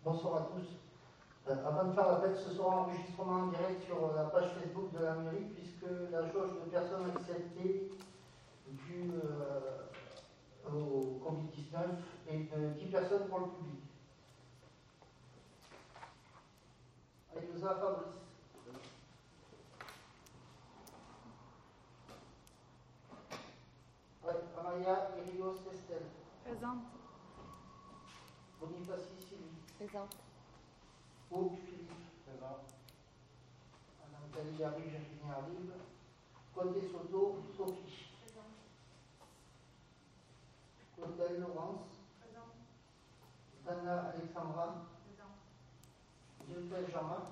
Bonsoir à tous. Avant de faire l'appel, ce sera un enregistrement en direct sur la page Facebook de la mairie, puisque la jauge de personnes acceptées due au Covid-19 est de 10 personnes pour le public. Allez, nous a Fabrice. Ouais, Amaya Irios Estelle. Présente. Bonifacie Sylvie. Présente. Aude Philippe. Présent. Madame Kali arrive, Virginie arrive. Côté Soto, Sophie. Présente. Côté Laurence. Présente. Dana Alexandra. Présente. Dieudonné Jean-Marc.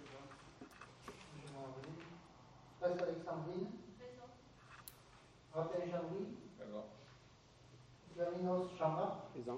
Presse Alexandrine. Présente. Raphaël Jean-Louis. Présent. Gaminos Jean-Marc. Présent.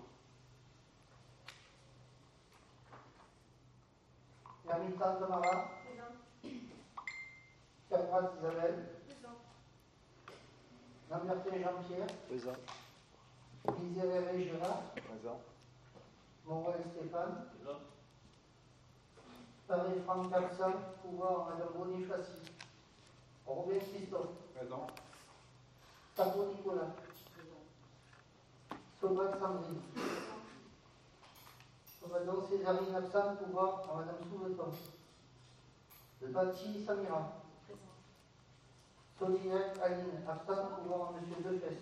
Ermitan Tamara. Présente. Caprat Isabelle. Présente. Lambertin Jean-Pierre. Présent. Miserere Gérard. Présent. Morel Stéphane. Présent. Paris Franck Capsan. Pouvoir Madame Bonifacie. Robin Christophe. Présent. Pablo Nicolas. Sauvac Sandrine. On va donc Césarine absente, pouvoir à Madame Souleton. Le Bati Samira. Présente. Solignac Aline, absente, pouvoir à Monsieur Defesse.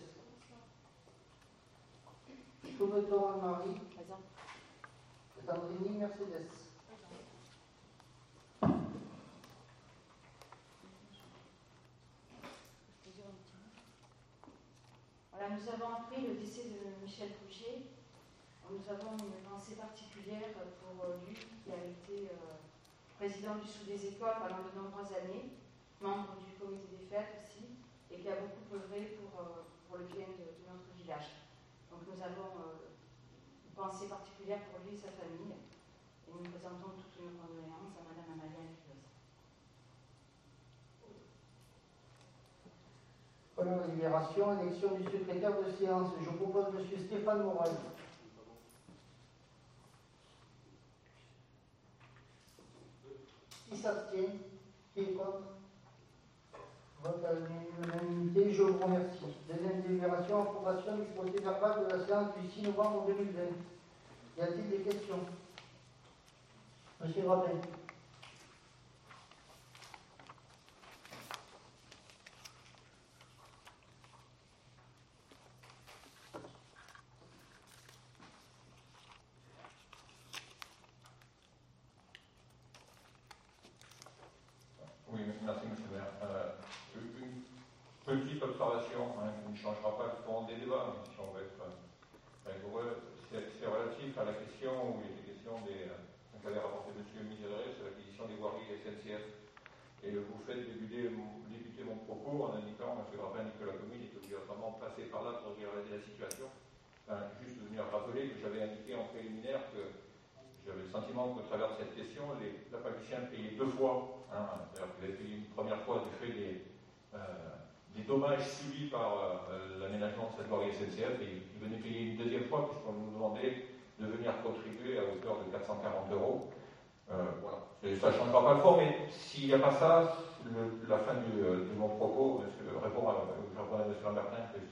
Souleton Anne-Marie. Présente. Sandrini Mercedes. Voilà, nous avons appris le décès de Michel Boucher. Nous avons une pensée particulière pour lui, qui a été président du Sous des Écoles pendant de nombreuses années, membre du comité des fêtes aussi, et qui a beaucoup œuvré pour le bien de notre village. Donc nous avons une pensée particulière pour lui et sa famille, et nous présentons toutes nos condoléances à Madame Amalia Rios. Prenons la libération, élection du secrétaire de séance. Je propose M. Stéphane Moral. Qui s'abstient? Qui est contre? Vote à l'unanimité, je vous remercie. Deuxième délibération, approbation du procès verbal de la séance du 6 novembre 2020. Y a-t-il des questions? Monsieur Rabin. Oui, merci, M. le maire. Une petite observation qui ne changera pas le fond des débats, mais si on veut être rigoureux, c'est relatif à la question où il était question qu'avait rapporté M. Miserere sur l'acquisition des voiries SNCF. Et vous faites débuter mon propos en indiquant, M. Grappin dit que la commune est obligatoirement passée par là pour régulariser la situation. Juste venir rappeler que j'avais indiqué en préliminaire que j'avais le sentiment qu'au travers de cette question, la Patricienne payait deux fois. C'est-à-dire que vous avez payé une première fois du fait des dommages subis par l'aménagement de cette voirie SNCF et ils venaient payer une deuxième fois puisqu'on nous demandait de venir contribuer à hauteur de 440 €. Voilà. Ça ne changera pas le fond, mais s'il n'y a pas ça, la fin de mon propos, je réponds à M. Lambertin que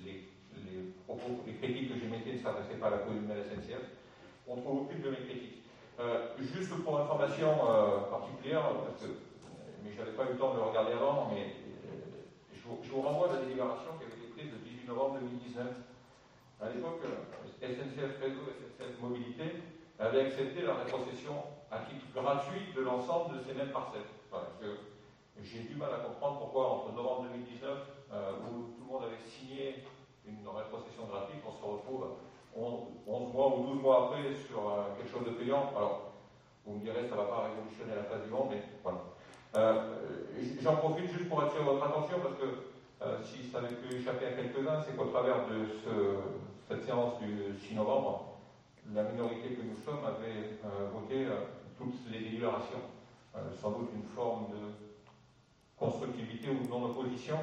les critiques que j'émettais ne s'adressaient pas à la commune de la SNCF. On ne trouve aucune de mes critiques. Juste pour information particulière, mais je n'avais pas eu le temps de le regarder avant, mais je vous renvoie à la délibération qui avait été prise le 18 novembre 2019. À l'époque, SNCF Réseau et SNCF Mobilité avaient accepté la rétrocession à titre gratuit de l'ensemble de ces mêmes parcelles. Voilà, j'ai du mal à comprendre pourquoi entre novembre 2019, où tout le monde avait signé une rétrocession gratuite, on se retrouve 11 mois ou 12 mois après sur quelque chose de payant. Alors, vous me direz, ça ne va pas révolutionner la face du monde, mais voilà. J'en profite juste pour attirer votre attention, parce que si ça avait pu échapper à quelques-uns, c'est qu'au travers de cette séance du 6 novembre, la minorité que nous sommes avait voté toutes les délibérations, sans doute une forme de constructivité ou de non-opposition,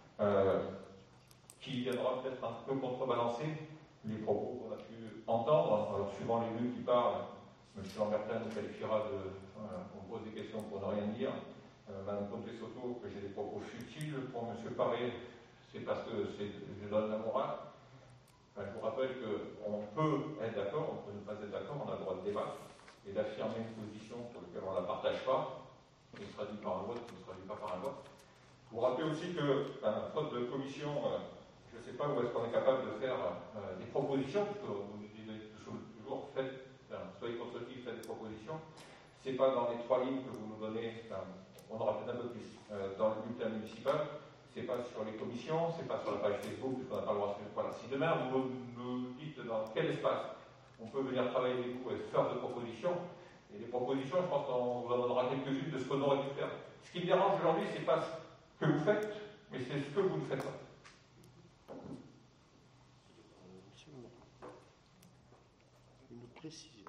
qui viendra peut-être un peu contrebalancer les propos qu'on a pu entendre. Alors, suivant l'élu qui parle, M. Lambertin nous qualifiera on pose des questions pour ne rien dire. Mme Conté-Soto, que j'ai des propos futiles. Pour M. Paré, c'est parce que je donne la morale. Je vous rappelle qu'on peut être d'accord, on peut ne pas être d'accord, on a le droit de débattre et d'affirmer une position pour laquelle on ne la partage pas, qui se traduit par un vote, qui ne se traduit pas par un vote. Vous rappelez aussi que, faute de commission, je ne sais pas où est-ce qu'on est capable de faire des propositions, puisque vous nous dites toujours, soyez constructifs, faites des propositions. Ce n'est pas dans les 3 lignes que vous nous donnez, on aura peut-être un peu plus dans le bulletin municipal. C'est pas sur les commissions, c'est pas sur la page Facebook, puisqu'on n'a pas le droit de faire. Voilà. Si demain vous nous dites dans quel espace on peut venir travailler avec vous et faire des propositions, et des propositions, je pense qu'on vous en donnera quelques-unes de ce qu'on aurait dû faire. Ce qui me dérange aujourd'hui, c'est pas ce que vous faites, mais c'est ce que vous ne faites pas. Une précision.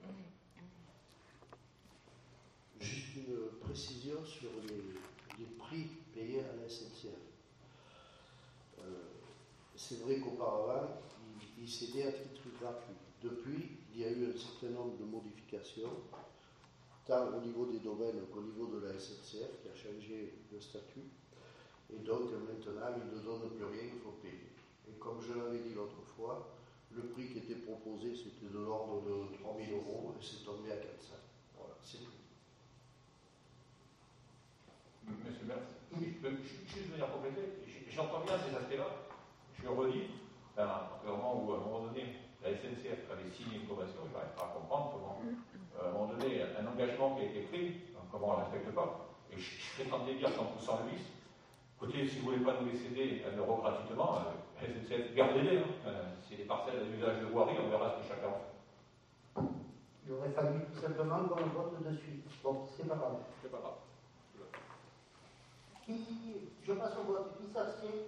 Juste une précision sur les prix payés à la SNCF. C'est vrai qu'auparavant, ils cédaient à titre gratuit. Depuis, il y a eu un certain nombre de modifications, tant au niveau des domaines qu'au niveau de la SNCF, qui a changé le statut. Et donc, maintenant, ils ne donnent plus rien, il faut payer. Et comme je l'avais dit l'autre fois, le prix qui était proposé, c'était de l'ordre de 3 000 €, et c'est tombé à 400. Voilà, c'est tout. Monsieur le maire, je peux juste venir compléter. J'entends bien ces aspects-là. Je redis, à un moment où, à un moment donné, la SNCF avait signé une convention, il n'arrive pas à comprendre comment, à un moment donné, un engagement qui a été pris, comment on ne respecte pas. Et je serais tenté de dire qu'en poussant le vice, écoutez, si vous ne voulez pas nous les céder à l'euro gratuitement, SNCF, gardez-les. C'est des parcelles d'usage de voirie, on verra ce que chacun fait. Il aurait fallu tout simplement qu'on vote de suite. Bon, c'est pas grave. C'est pas grave. Je passe au vote. Qui s'abstient?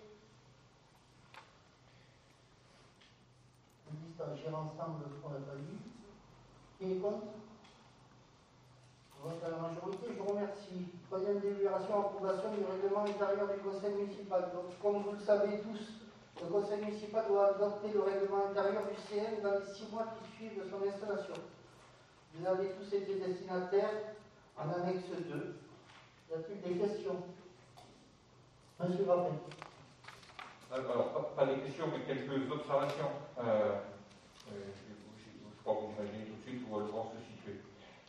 On liste à agir ensemble ce qu'on n'a pas dit. Qui est contre? Vote à la majorité. Je vous remercie. Troisième délibération, approbation du règlement intérieur du conseil municipal. Donc, comme vous le savez tous, le conseil municipal doit adopter le règlement intérieur du CN dans les 6 mois qui suivent son installation. Vous avez tous été destinataires en annexe 2. Y a-t-il des questions? Monsieur Vappin. Alors, pas des questions, mais quelques observations. Je crois que vous imaginez tout de suite où elles vont se situer.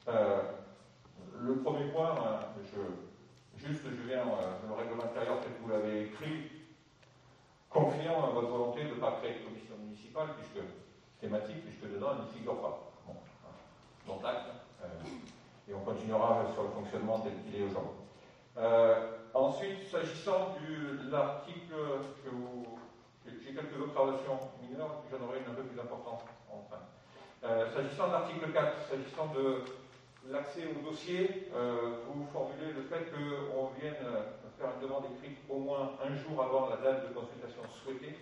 Le premier point, je viens, le règlement intérieur tel que vous l'avez écrit, confirme votre volonté de ne pas créer de commission municipale, thématique, puisque dedans, elle n'y figure pas. Bon, donc acte, et on continuera sur le fonctionnement tel qu'il est aujourd'hui. Ensuite, s'agissant de l'article j'ai quelques observations mineures, puis j'en aurai une un peu plus importante enfin. S'agissant de l'article 4, s'agissant de l'accès au dossier, vous formulez le fait qu'on vienne faire une demande écrite au moins un jour avant la date de consultation souhaitée.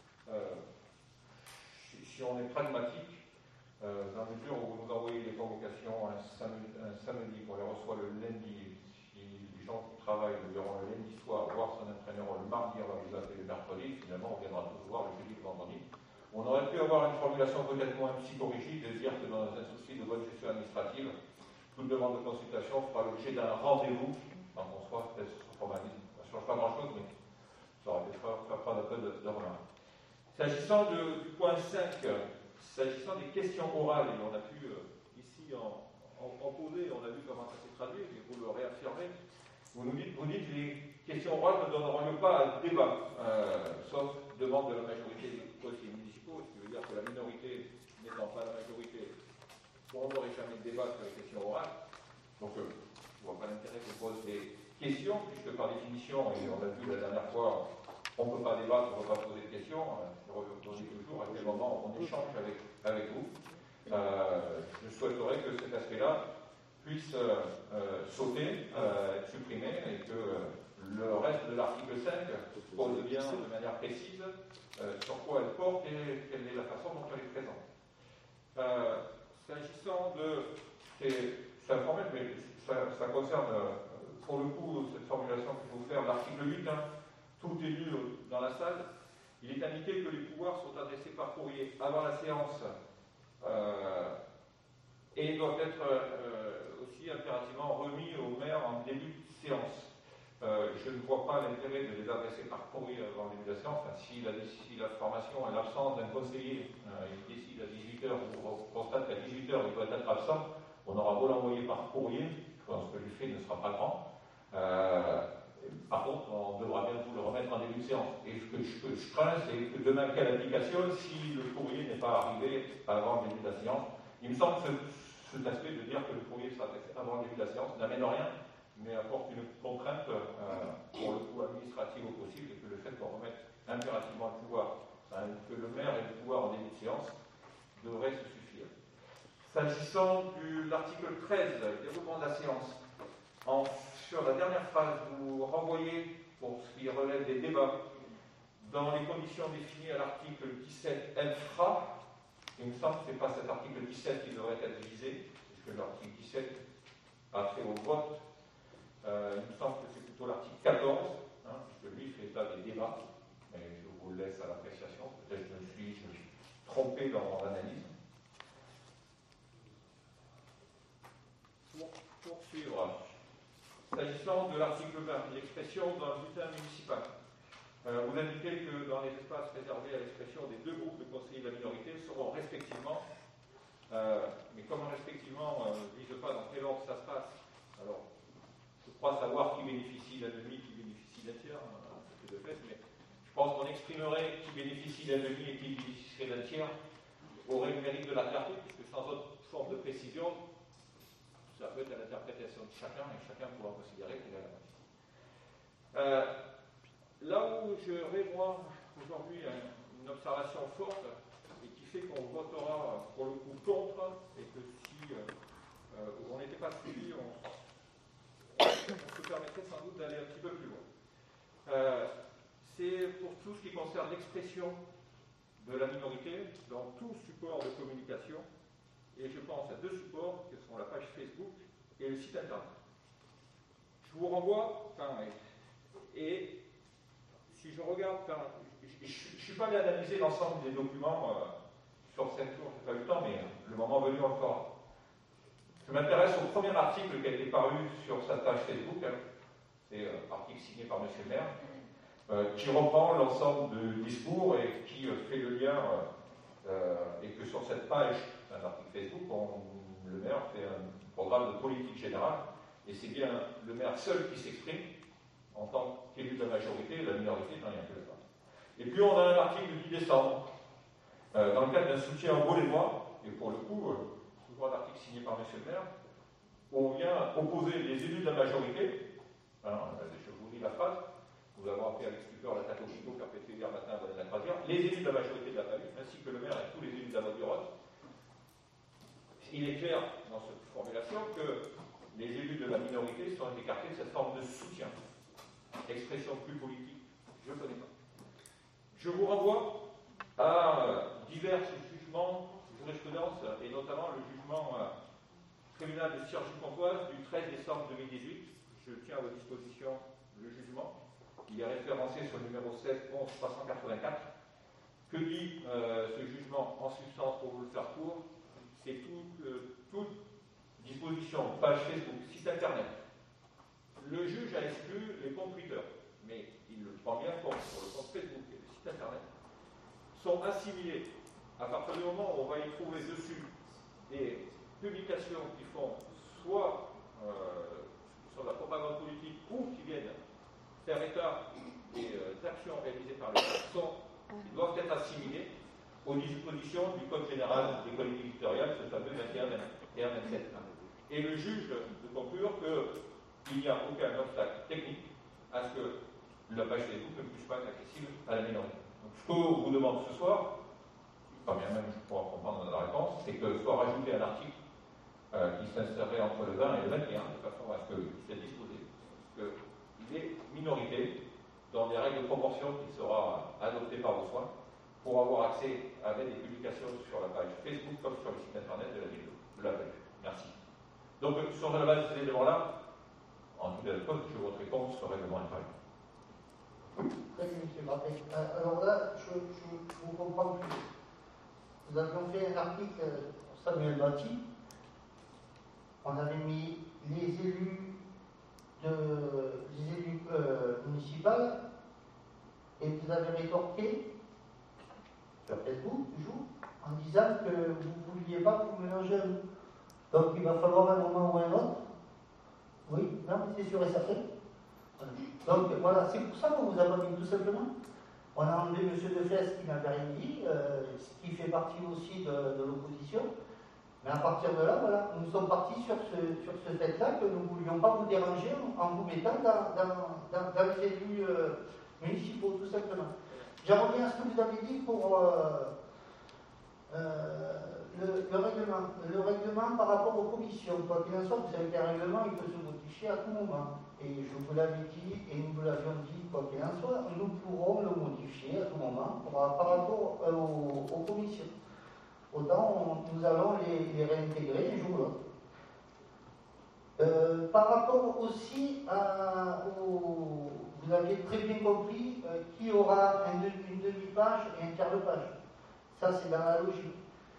Si on est pragmatique, dans la mesure où vous nous envoyez les convocations un samedi, qu'on les reçoit le lundi, les gens qui travaillent le verront le lundi soir, voir son entraîneur le mardi, on va vous appeler le mercredi, finalement on viendra tous voir le jeudi, le vendredi. On aurait pu avoir une formulation peut-être moins psychorigide de dire que dans un souci de bonne gestion administrative, toute demande de consultation fera l'objet d'un rendez-vous, donc on soit peut-être sur ce formalisme. Ça ne change pas grand-chose, mais ça aurait pu faire prendre un peu de remarque. S'agissant du point 5, s'agissant des questions orales, et on a pu ici en poser, on a vu comment ça s'est traduit, mais vous le réaffirmez. Vous dites que les questions orales ne donneront lieu pas à débat, sauf demande de la majorité des conseillers municipaux, ce qui veut dire que la minorité n'étant pas la majorité, on n'aurait jamais de débat sur les questions orales. Donc, je ne vois pas l'intérêt qu'on pose des questions, puisque par définition, et on l'a vu la dernière fois, on ne peut pas débattre, on ne peut pas poser de questions. Je redis toujours à quel moment on échange avec vous. Je souhaiterais que cet aspect-là puisse sauter, être supprimé, et que le reste de l'article 5 pose bien de manière précise sur quoi elle porte et quelle est la façon dont elle est présente. S'agissant de... C'est informel, mais ça concerne, pour le coup, cette formulation qu'il faut faire, l'article 8, tout est lu dans la salle. Il est indiqué que les pouvoirs sont adressés par courrier avant la séance et doit être aussi impérativement remis au maire en début de séance. Je ne vois pas l'intérêt de les adresser par courrier avant le début de la séance. Enfin, si la formation est l'absence d'un conseiller, il décide à 18h, ou constate qu'à 18h il doit être absent, on aura beau l'envoyer par courrier, je pense que l'effet ne sera pas grand. Par contre, on devra bien vous le remettre en début de séance. Et ce que je crains, c'est que demain, quelle application si le courrier n'est pas arrivé avant le début de la séance. Il me semble que cet aspect de dire que le courrier sera adressé avant le début de la séance n'amène rien, mais apporte une contrainte pour le coup administrative au possible, et que le fait qu'on remette impérativement le pouvoir, que le maire ait le pouvoir en début de séance, devrait se suffire. S'agissant de l'article 13, déroulement de la séance, sur la dernière phrase, vous renvoyez, pour ce qui relève des débats, dans les conditions définies à l'article 17 infra. Il me semble que ce n'est pas cet article 17 qui devrait être visé, puisque l'article 17 a fait au vote. Il me semble que c'est plutôt l'article 14, puisque lui fait état des débats, mais je vous le laisse à l'appréciation. Peut-être que je me suis trompé dans mon analyse. Pour poursuivre, s'agissant de l'article 20, l'expression dans le bulletin municipal, vous indiquez que dans les espaces réservés à l'expression des deux groupes de conseillers de la minorité seront respectivement, mais comme respectivement ne vise pas dans quel ordre ça se passe, alors je crois savoir qui bénéficie d'un demi, qui bénéficie d'un tiers, c'est de fait, mais je pense qu'on exprimerait qui bénéficie d'un demi et qui bénéficierait d'un tiers aurait le mérite de la clarté, puisque sans autre forme de précision, ça peut être à l'interprétation de chacun, et chacun pourra considérer qu'il a la moitié. Là où je moi aujourd'hui une observation forte, et qui fait qu'on votera pour le coup contre, et que si on n'était pas suivi, on se permettrait sans doute d'aller un petit peu plus loin. C'est pour tout ce qui concerne l'expression de la minorité dans tout support de communication, et je pense à deux supports qui sont la page Facebook et le site internet. Je vous renvoie, et si je regarde, je ne suis pas allé analyser l'ensemble des documents sur 5 jours, je n'ai pas eu le temps, mais le moment venu encore. Je m'intéresse au premier article qui a été paru sur sa page Facebook, c'est un article signé par M. le maire, qui reprend l'ensemble du discours et qui fait le lien, et que sur cette page, un article Facebook, le maire fait un programme de politique générale, et c'est bien le maire seul qui s'exprime en tant qu'élu de la majorité, la minorité, non, il n'y a que le pas. Et puis on a un article du 10 décembre, dans le cadre d'un soutien au Gaulois, et pour le coup, souvent un article signé par M. le maire, où on vient opposer les élus de la majorité, je vous lis la phrase, nous avons appris à l'expliqueur la tête au couteau qu'a pété hier matin à la croisière, les élus de la majorité de la famille, ainsi que le maire et tous les élus de la Motte-du-Rhône. Il est clair dans cette formulation que les élus de la minorité sont écartés de cette forme de soutien. Expression plus politique, je ne connais pas. Je vous renvoie à divers jugements, jurisprudence, et notamment le jugement tribunal de Cergy-Pontoise du 13 décembre 2018. Je tiens à votre disposition le jugement. Il est référencé sur le numéro 16 11 384. Que dit ce jugement en substance, pour vous le faire court? C'est toute disposition, page Facebook, site internet. Le juge a exclu les comptes Twitter, mais il le prend bien compte sur le compte Facebook et le site internet, sont assimilés à partir du moment où on va y trouver dessus des publications qui font soit sur la propagande politique ou qui viennent faire état des actions réalisées par l'État, ils doivent être assimilés aux dispositions du Code général des collectivités territoriales, ce fameux 21 et 27. Et le juge de conclure qu'il n'y a aucun obstacle technique à ce que la page Facebook ne puisse pas être accessible à la minorité. Donc, ce que vous demande ce soir, pas bien même je pourrais comprendre la réponse, c'est que soit rajouté un article qui s'insérerait entre le 20 et le 21, de façon à ce qu'il soit disposé que les minorités, dans des règles de proportion qui sera adoptées par vos soins, pour avoir accès à des publications sur la page Facebook comme sur le site internet de la ville de la page. Merci. Donc, sur la base de ces éléments-là, en tout cas, je voterai contre ce règlement intérieur. Très bien, M. Martin. Alors là, je vous comprends plus. Nous avions fait un article pour Samuel Bati, on avait mis les élus municipaux, et vous avez rétorqué sur Facebook toujours en disant que vous ne vouliez pas vous mélanger à nous. Donc il va falloir un moment ou un autre. Oui, non, c'est sûr et certain. Donc voilà, c'est pour ça qu'on vous a pas mis tout simplement. On a enlevé M. Defesse qui n'avait rien dit, ce qui fait partie aussi de l'opposition. Mais à partir de là, voilà, nous sommes partis sur ce fait-là que nous ne voulions pas vous déranger en vous mettant dans les élus municipaux, tout simplement. J'en reviens à ce que vous avez dit pour le règlement. Le règlement par rapport aux commissions. Quoi qu'il en soit, vous savez qu'un règlement, il peut se modifier à tout moment. Et je vous l'avais dit, et nous vous l'avions dit, quoi qu'il en soit, nous pourrons le modifier à tout moment par rapport aux commissions. Autant nous allons les réintégrer un jour ou l'autre. Par rapport aussi vous avez très bien compris qui aura une demi-page et un quart de page. Ça, c'est dans la logique.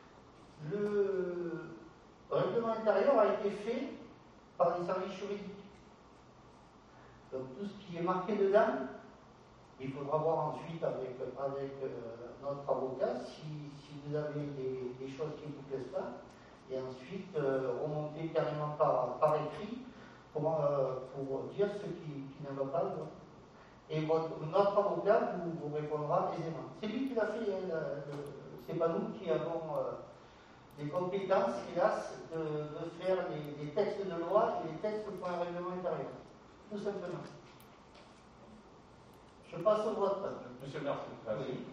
Le règlement intérieur a été fait par les services juridiques. Donc tout ce qui est marqué dedans, il faudra voir ensuite avec notre avocat si vous avez des choses qui ne vous plaisent pas, et ensuite remonter carrément par écrit pour dire ce qui ne va pas. Et notre avocat vous répondra aisément. C'est lui qui l'a fait, c'est pas nous qui avons des compétences, hélas, de faire des textes de loi et des textes pour un règlement intérieur. Tout simplement. Je passe au vote. Monsieur le maire, oui.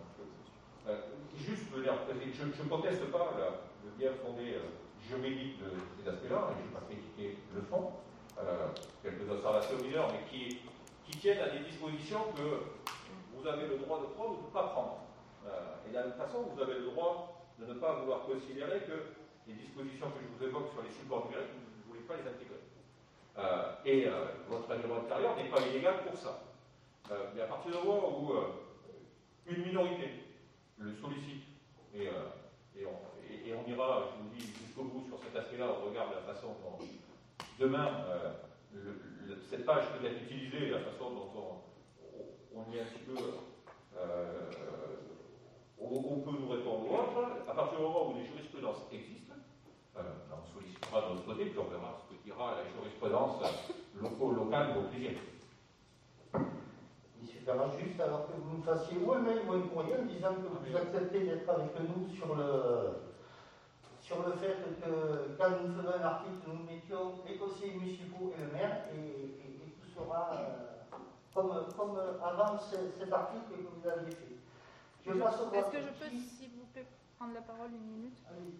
Juste veux dire, je ne conteste pas le bien fondé juridique de ces aspects-là, et je n'ai pas critiqué le fond, quelques observations mineures, mais qui tiennent à des dispositions que vous avez le droit de prendre ou de ne pas prendre. Et de la même façon, vous avez le droit de ne pas vouloir considérer que les dispositions que je vous évoque sur les supports numériques, vous ne voulez pas les intégrer. Votre règlement intérieur n'est pas illégal pour ça. Mais à partir du moment où une minorité le sollicite, et on ira, je vous dis, jusqu'au bout sur cet aspect-là, on regarde la façon dont demain cette page peut être utilisée, la façon dont on y est un petit peu, on peut nous répondre ou autre. À partir du moment où les jurisprudences existent, on sollicitera de notre côté, puis on verra ce que dira la jurisprudence locale au plaisir. Il suffira juste alors que vous nous fassiez ou un mail ou un courrier en disant que vous acceptez d'être avec nous sur le fait que quand nous faisons un article, nous mettions les conseillers municipaux et le maire, et tout sera comme avant cet article que vous aviez fait. Est-ce que je peux, s'il vous plaît, prendre la parole une minute? Allez.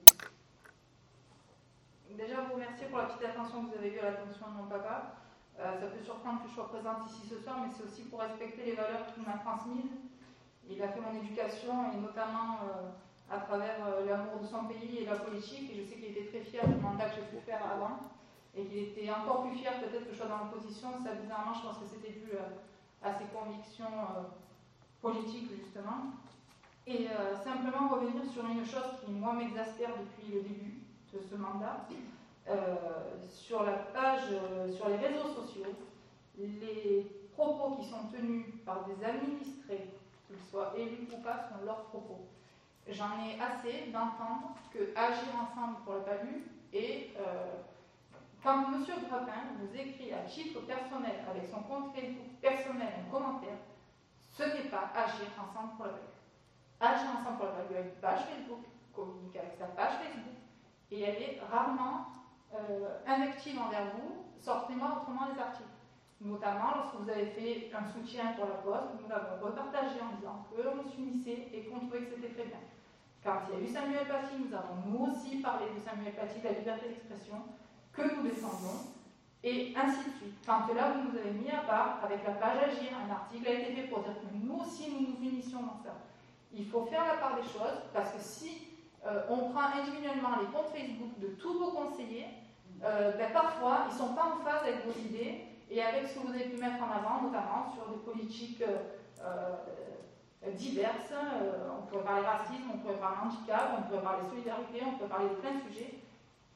Déjà, vous remercier pour la petite attention que vous avez eue à l'attention de mon papa. Ça peut surprendre que je sois présente ici ce soir, mais c'est aussi pour respecter les valeurs qu'il m'a transmises. Il a fait mon éducation, et notamment à travers l'amour de son pays et la politique, et je sais qu'il était très fier du mandat que j'ai pu faire avant, et qu'il était encore plus fier peut-être que je sois dans l'opposition. Ça, bizarrement, je pense que c'était dû à ses convictions politiques, justement. Et simplement revenir sur une chose qui, moi, m'exaspère depuis le début de ce mandat. Sur la page, sur les réseaux sociaux, les propos qui sont tenus par des administrés, qu'ils soient élus ou pas, sont leurs propos. J'en ai assez d'entendre que Agir ensemble pour le palu, et quand M. Grappin vous écrit à titre personnel, avec son compte Facebook personnel, un commentaire, ce n'est pas Agir ensemble pour le palu. Agir ensemble pour le palu a une page Facebook, communique avec sa page Facebook, et elle est rarement invective envers vous. Sortez-moi autrement les articles. Notamment lorsque vous avez fait un soutien pour la Poste, nous l'avons repartagé en disant qu'on s'unissait et qu'on trouvait que c'était très bien. Quand il y a eu Samuel Paty, nous avons nous aussi parlé de Samuel Paty, de la liberté d'expression, que nous défendons, et ainsi de suite. Quand là, vous nous avez mis à part, avec la page Agir, un article a été fait pour dire que nous aussi, nous nous unissions dans ça. Il faut faire la part des choses, parce que si on prend individuellement les comptes Facebook de tous vos conseillers, parfois, ils ne sont pas en phase avec vos idées et avec ce que vous avez pu mettre en avant, notamment sur des politiques diverses. On pourrait parler racisme, on pourrait parler handicap, on pourrait parler solidarité, on pourrait parler de plein de sujets.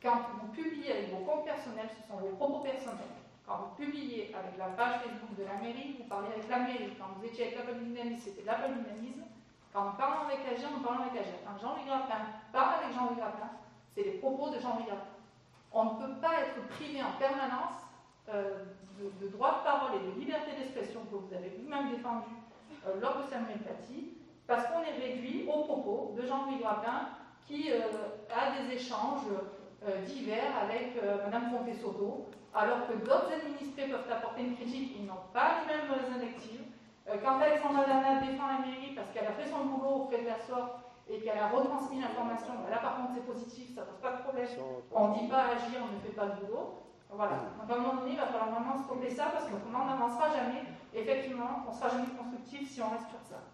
Quand vous publiez avec vos comptes personnels, ce sont vos propos personnels. Quand vous publiez avec la page Facebook de la mairie, vous parlez avec la mairie. Quand vous étiez avec l'Appel Dynamisme, c'était l'Appel Dynamisme. Quand nous parlons avec AGIR, nous parlons avec AGIR. Quand Jean-Louis Grappin parle avec Jean-Louis Grappin, c'est les propos de Jean-Louis Grappin. On ne peut pas être privé en permanence de droit de parole et de liberté d'expression que vous avez vous-même défendu lors de Samuel Paty, parce qu'on est réduit aux propos de Jean-Louis Grappin qui a des échanges divers avec Mme Fonté-Soto, alors que d'autres administrés peuvent apporter une critique, ils n'ont pas les mêmes invectives. Quand Alexandra Dana défend la mairie parce qu'elle a fait son boulot auprès de la SOR et qu'elle a retransmis l'information, là par contre c'est positif, ça ne pose pas de problème. On ne dit pas agir, on ne fait pas le boulot. Voilà. Donc à un moment donné, il va falloir vraiment stopper ça parce qu'autrement on n'avancera jamais. Effectivement, on ne sera jamais constructif si on reste sur ça.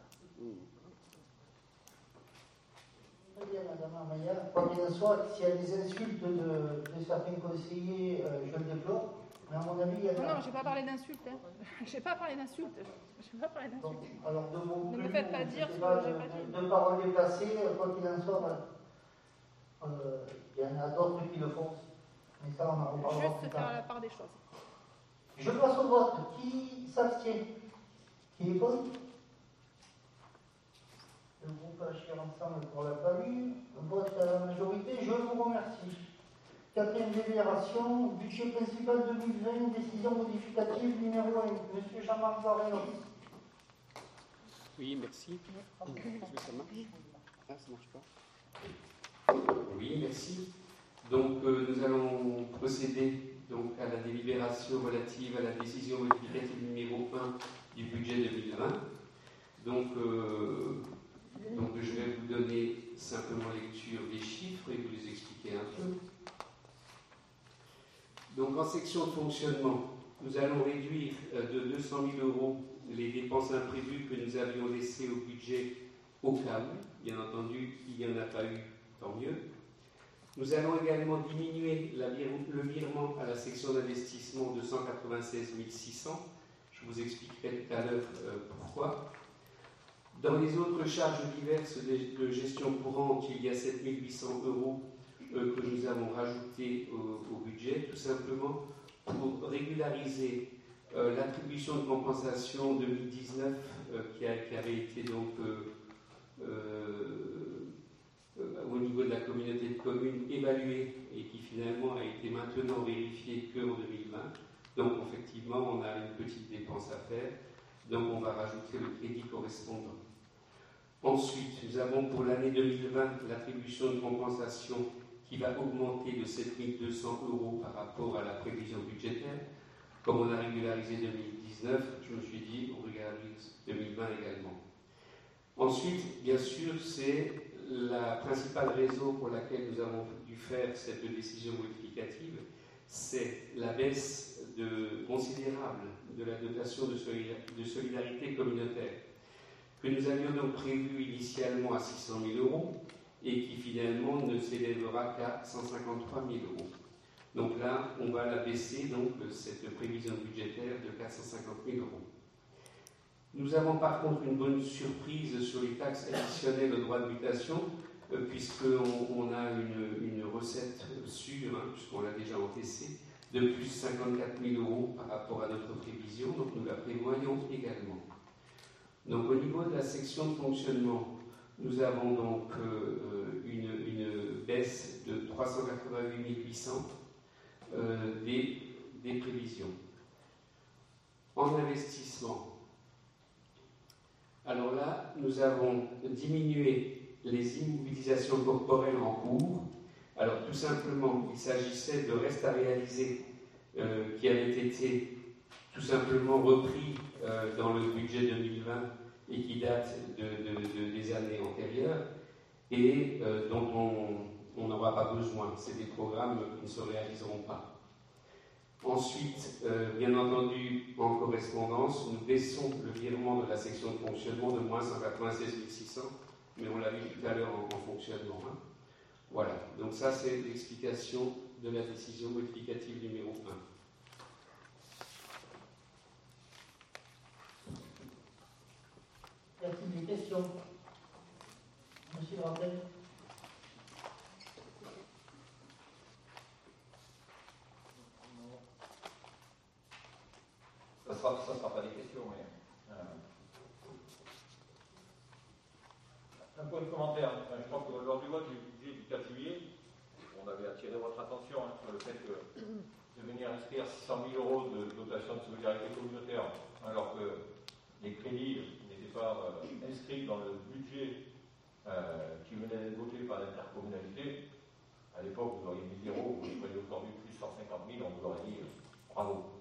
Très bien, Madame Armaya. Quoi qu'il en soit, s'il y a des insultes de certains conseillers, je le déplore. Mais à mon avis, il y a. Non, je n'ai pas parlé d'insultes. Hein. Je n'ai pas parlé d'insultes. Je n'ai pas parlé d'insultes. Alors, de vos ne me faites pas dire ce que je n'ai pas dit. De paroles déplacées, quoi qu'il en soit, il y en a d'autres qui le font. Mais ça, on en reparlera juste plus tard. faire la part des choses. Je passe au vote. Qui s'abstient? Qui est contre? Le groupe Agir Ensemble pour la famille. Vote à la majorité. Je vous remercie. Quatrième délibération, budget principal 2020, décision modificative numéro 1. Monsieur Jean-Marc Barrenos. Oui, merci. Est-ce que ça marche? Ah, ça marche pas. Oui, merci. Donc, nous allons procéder donc, à la délibération relative à la décision modificative numéro 1 du budget 2020. Donc, je vais vous donner simplement lecture des chiffres et vous les expliquer un peu. Donc, en section de fonctionnement, nous allons réduire de 200 000 € les dépenses imprévues que nous avions laissées au budget au cas où. Bien entendu, il n'y en a pas eu, tant mieux. Nous allons également diminuer le virement à la section d'investissement de 196 600. Je vous expliquerai tout à l'heure pourquoi. Dans les autres charges diverses de gestion courante, il y a 7 800 € que nous avons rajoutés au budget, tout simplement pour régulariser l'attribution de compensation 2019 qui avait été donc au niveau de la communauté de communes évaluée et qui finalement a été maintenant vérifiée qu'en 2020. Donc effectivement, on a une petite dépense à faire, donc on va rajouter le crédit correspondant. Ensuite, nous avons pour l'année 2020 l'attribution de compensation qui va augmenter de 7 200 € par rapport à la prévision budgétaire. Comme on a régularisé 2019, je me suis dit, on régularise 2020 également. Ensuite, bien sûr, c'est la principale raison pour laquelle nous avons dû faire cette décision modificative, c'est la baisse considérable de la dotation de solidarité communautaire, que nous avions donc prévue initialement à 600 000 € et qui finalement ne s'élèvera qu'à 153 000 €. Donc là, on va la baisser, donc, cette prévision budgétaire de 450 000 €. Nous avons par contre une bonne surprise sur les taxes additionnelles aux droits de mutation, puisqu'on a une recette sûre, puisqu'on l'a déjà encaissée, de plus 54 000 € par rapport à notre prévision, donc nous la prévoyons également. Donc au niveau de la section de fonctionnement, nous avons donc une baisse de 388 800 des prévisions. En investissement, alors là, nous avons diminué les immobilisations corporelles en cours. Alors tout simplement, il s'agissait de restes à réaliser qui avaient été tout simplement repris dans le budget 2020 et qui datent des années antérieures et dont on n'aura pas besoin. C'est des programmes qui ne se réaliseront pas. Ensuite, bien entendu, en correspondance, nous baissons le virement de la section de fonctionnement de moins 196 600, mais on l'a vu tout à l'heure en fonctionnement. Voilà, donc ça c'est l'explication de la décision modificative numéro 1. Y a-t-il des questions? Monsieur Rappel. question, mais un point de commentaire. Je crois que lors du vote du budget du 4 juillet, on avait attiré votre attention sur le fait de venir inscrire 100 000 euros de dotation de solidarité communautaire, alors que les crédits n'étaient pas inscrits dans le budget qui venait d'être voté par l'intercommunalité. À l'époque, vous auriez mis 0, vous seriez aujourd'hui plus 150 000, on vous aurait dit bravo.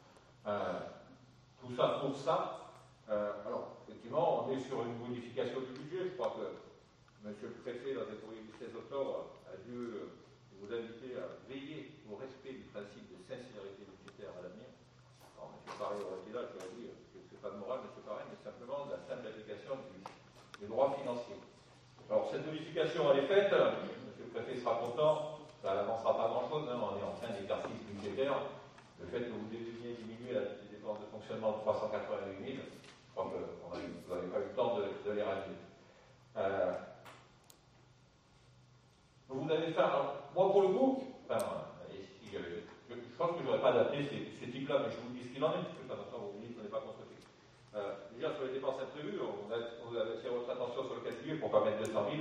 Tout ça pour ça. Alors, effectivement, on est sur une modification du budget. Je crois que M. le Préfet, dans un courrier du 16 octobre, a dû vous inviter à veiller au respect du principe de sincérité budgétaire à l'avenir. Alors, M. Paré aurait été là, je l'aurais dit, je ne fais pas de morale, M. Paré, mais simplement de la simple application des droits financiers. Alors, cette modification, elle est faite. M. le Préfet sera content. Ça n'avancera pas grand-chose. Hein, on est en fin d'exercice budgétaire. Le fait que vous deviez diminuer les dépenses de fonctionnement de 388 000, je crois que vous n'avez pas eu le temps de les rallier. Vous avez fait, alors, moi pour le coup, je pense que je n'aurais pas adapté ces types-là, mais je vous dis ce qu'il en est, parce que de temps en temps vous me dites qu'on n'est pas constructif. Déjà sur les dépenses imprévues, on a attiré votre attention sur le 4 juillet pour ne pas mettre 200 000.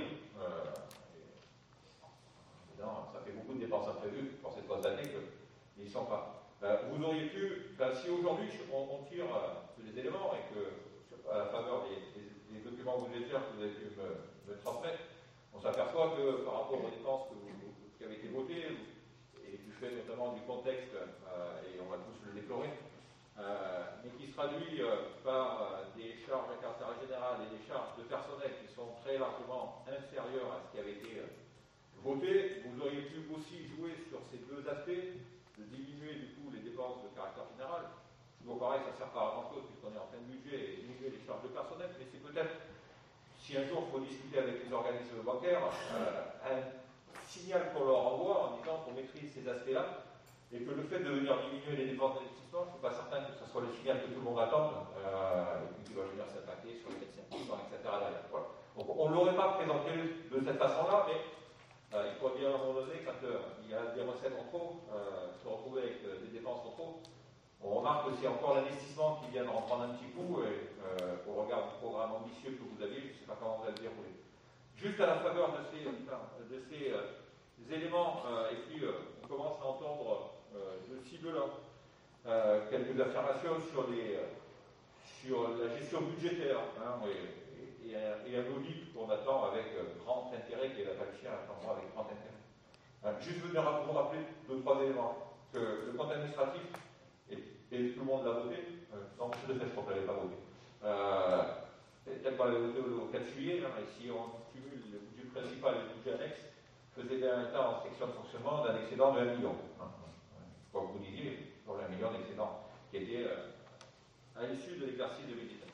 Évidemment, ça fait beaucoup de dépenses imprévues pour cette constater qu'ils n'y sont pas. Vous auriez pu, si aujourd'hui on tire les éléments et que, à la faveur des documents budgétaires que vous avez pu me transmettre, on s'aperçoit que par rapport aux dépenses qui avaient été votées, et du fait notamment du contexte, et on va tous le déplorer, mais qui se traduit par des charges à caractère général et des charges de personnel qui sont très largement inférieures à ce qui avait été voté, vous auriez pu aussi jouer sur ces deux aspects, de diminuer du coup les dépenses de caractère général. Bon, pareil, ça ne sert pas à grand chose puisqu'on est en fin de budget et diminuer les charges de personnel, mais c'est peut-être, si un jour il faut discuter avec les organismes bancaires, un signal qu'on leur envoie en disant qu'on maîtrise ces aspects-là et que le fait de venir diminuer les dépenses d'investissement, je ne suis pas certain que ce soit le signal que tout le monde attend et puis qui va venir s'impacter sur les investissements, etc. Derrière. Voilà. Donc on ne l'aurait pas présenté de cette façon-là, mais il faut bien à un moment donné, quand il y a des recettes en trop, se retrouver avec des dépenses en trop, on remarque que c'est encore l'investissement qui vient de reprendre un petit coup et au regard du programme ambitieux que vous aviez, je ne sais pas comment vous allez le dérouler. Juste à la faveur de ces éléments, et puis on commence à entendre de ci, de là, quelques affirmations sur la gestion budgétaire hein, et un audit qu'on attend avec grand intérêt, qui est la Palchien attend moi avec grand intérêt. Juste venir vous rappeler 2-3 éléments. Que le compte administratif, et tout le monde l'a voté, non, de fait, je crois qu'elle n'avait pas voté. Tel qu'on l'avait voté au 4 juillet, hein, et si on cumule le budget principal et le budget annexe, faisait bien un temps en section de fonctionnement d'un excédent de 1 million. Comme vous disiez, pour 1 million d'excédent, qui était à l'issue de l'exercice 2017.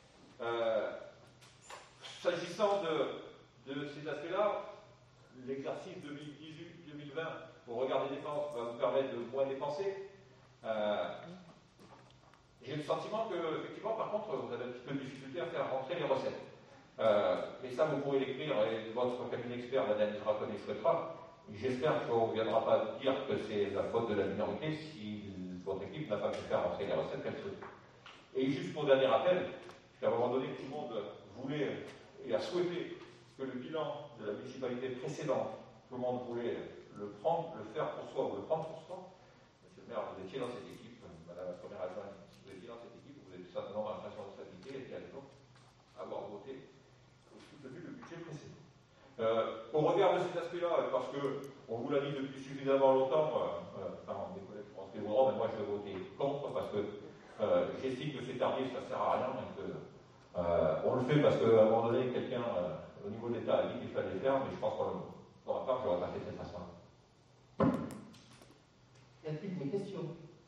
S'agissant de ces aspects-là, l'exercice 2018-2020, au regard des dépenses, va vous permettre de moins dépenser. J'ai le sentiment que, effectivement, par contre, vous avez un petit peu de difficulté à faire rentrer les recettes. Mais ça, vous pourrez l'écrire, et votre cabinet expert l'analysera comme il souhaitera. J'espère qu'on ne viendra pas dire que c'est la faute de la minorité si votre équipe n'a pas pu faire rentrer les recettes qu'elle souhaite. Et juste pour dernier rappel, qu'à un moment donné, tout le monde voulait et a souhaité que le bilan de la municipalité précédente, tout le monde voulait le prendre, le faire pour soi ou le prendre pour soi. Monsieur le maire, vous étiez dans cette équipe, madame la première adjointe, vous étiez dans cette équipe, vous êtes certainement dans la responsabilité et à l'époque avoir voté ou soutenu le budget précédent. Au regard de cet aspect-là, parce qu'on vous l'a dit depuis suffisamment longtemps, mes collègues français voudront, mais moi je vais voter contre parce que j'estime que c'est tardif, ça ne sert à rien. On le fait parce qu'à un moment donné, quelqu'un au niveau de l'État a dit qu'il fallait le faire, mais je pense qu'on pour ma part, je n'aurais pas fait de cette façon-là. Y a-t-il des questions?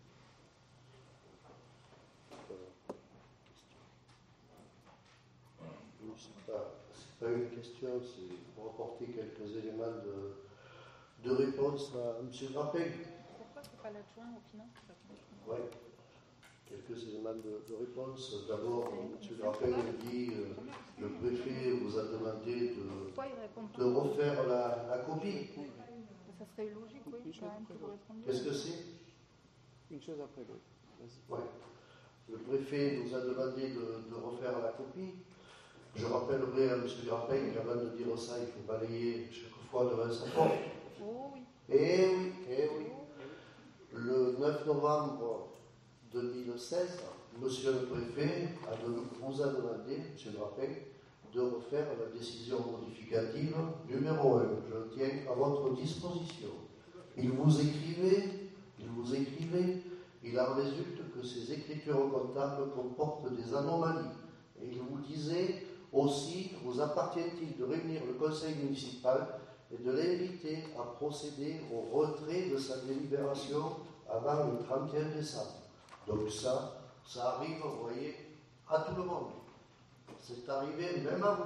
C'est pas une question, c'est pour apporter quelques éléments de réponse à M. Grappin. Pourquoi c'est pas l'adjoint au finances? Oui, quelques éléments de réponse. D'abord, M. Grappin dit le préfet vous a demandé de refaire la copie. Ça serait logique, oui, quand même, que vous répondiez. Qu'est-ce que c'est? Une chose après l'autre. Oui. Le préfet nous a demandé de refaire la copie. Je rappellerai à M. Grappin qu'avant de dire ça, il faut balayer chaque fois devant sa porte. Oh oui. Eh oui, eh oui. Le 9 novembre 2016, Monsieur le préfet vous a demandé, M. Grappin, de refaire la décision modificative numéro 1. Je le tiens à votre disposition. Il vous écrivait, il en résulte que ces écritures comptables comportent des anomalies. Et il vous disait aussi, vous appartient-il de réunir le conseil municipal et de l'inviter à procéder au retrait de sa délibération avant le 31 décembre. Donc ça arrive, vous voyez, à tout le monde. C'est arrivé même à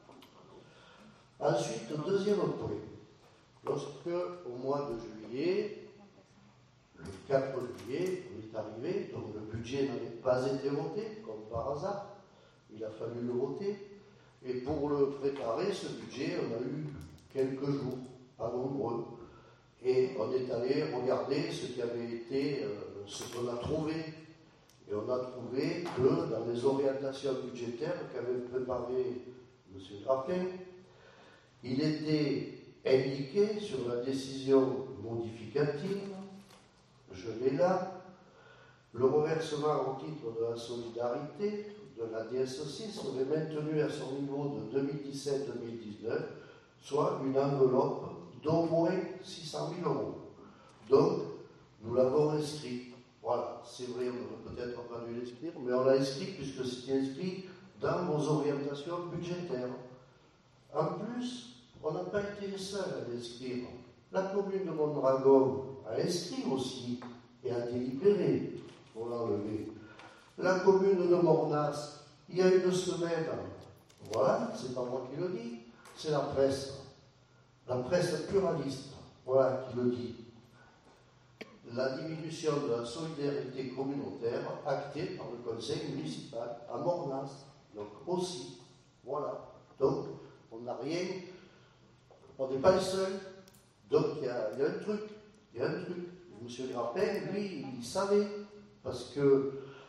vous. Ensuite, deuxième point. Lorsque, au mois de juillet, le 4 juillet, on est arrivé, donc le budget n'avait pas été voté, comme par hasard. Il a fallu le voter. Et pour le préparer, ce budget, on a eu quelques jours, pas nombreux. Et on est allé regarder ce qui avait été, ce qu'on a trouvé. Et on a trouvé que dans les orientations budgétaires qu'avait préparé M. Grappin, il était indiqué sur la décision modificative, je l'ai là, le reversement au titre de la solidarité de la DSC serait maintenu à son niveau de 2017-2019, soit une enveloppe d'au moins 600 000 €. Donc, nous l'avons inscrit. Voilà, c'est vrai, on n'aurait peut-être pas dû l'inscrire, mais on l'a inscrit puisque c'est inscrit dans vos orientations budgétaires. En plus, on n'a pas été les seuls à l'inscrire. La commune de Mondragon a inscrit aussi et a délibéré pour l'enlever. La commune de Mornas, il y a une semaine, voilà, c'est pas moi qui le dis, c'est la presse pluraliste, voilà qui le dit. La diminution de la solidarité communautaire actée par le conseil municipal à Mornas. Donc aussi, voilà. Donc, on n'a rien, on n'est pas les seuls. Donc, il y a un truc. M. Grappin, lui, il savait, parce que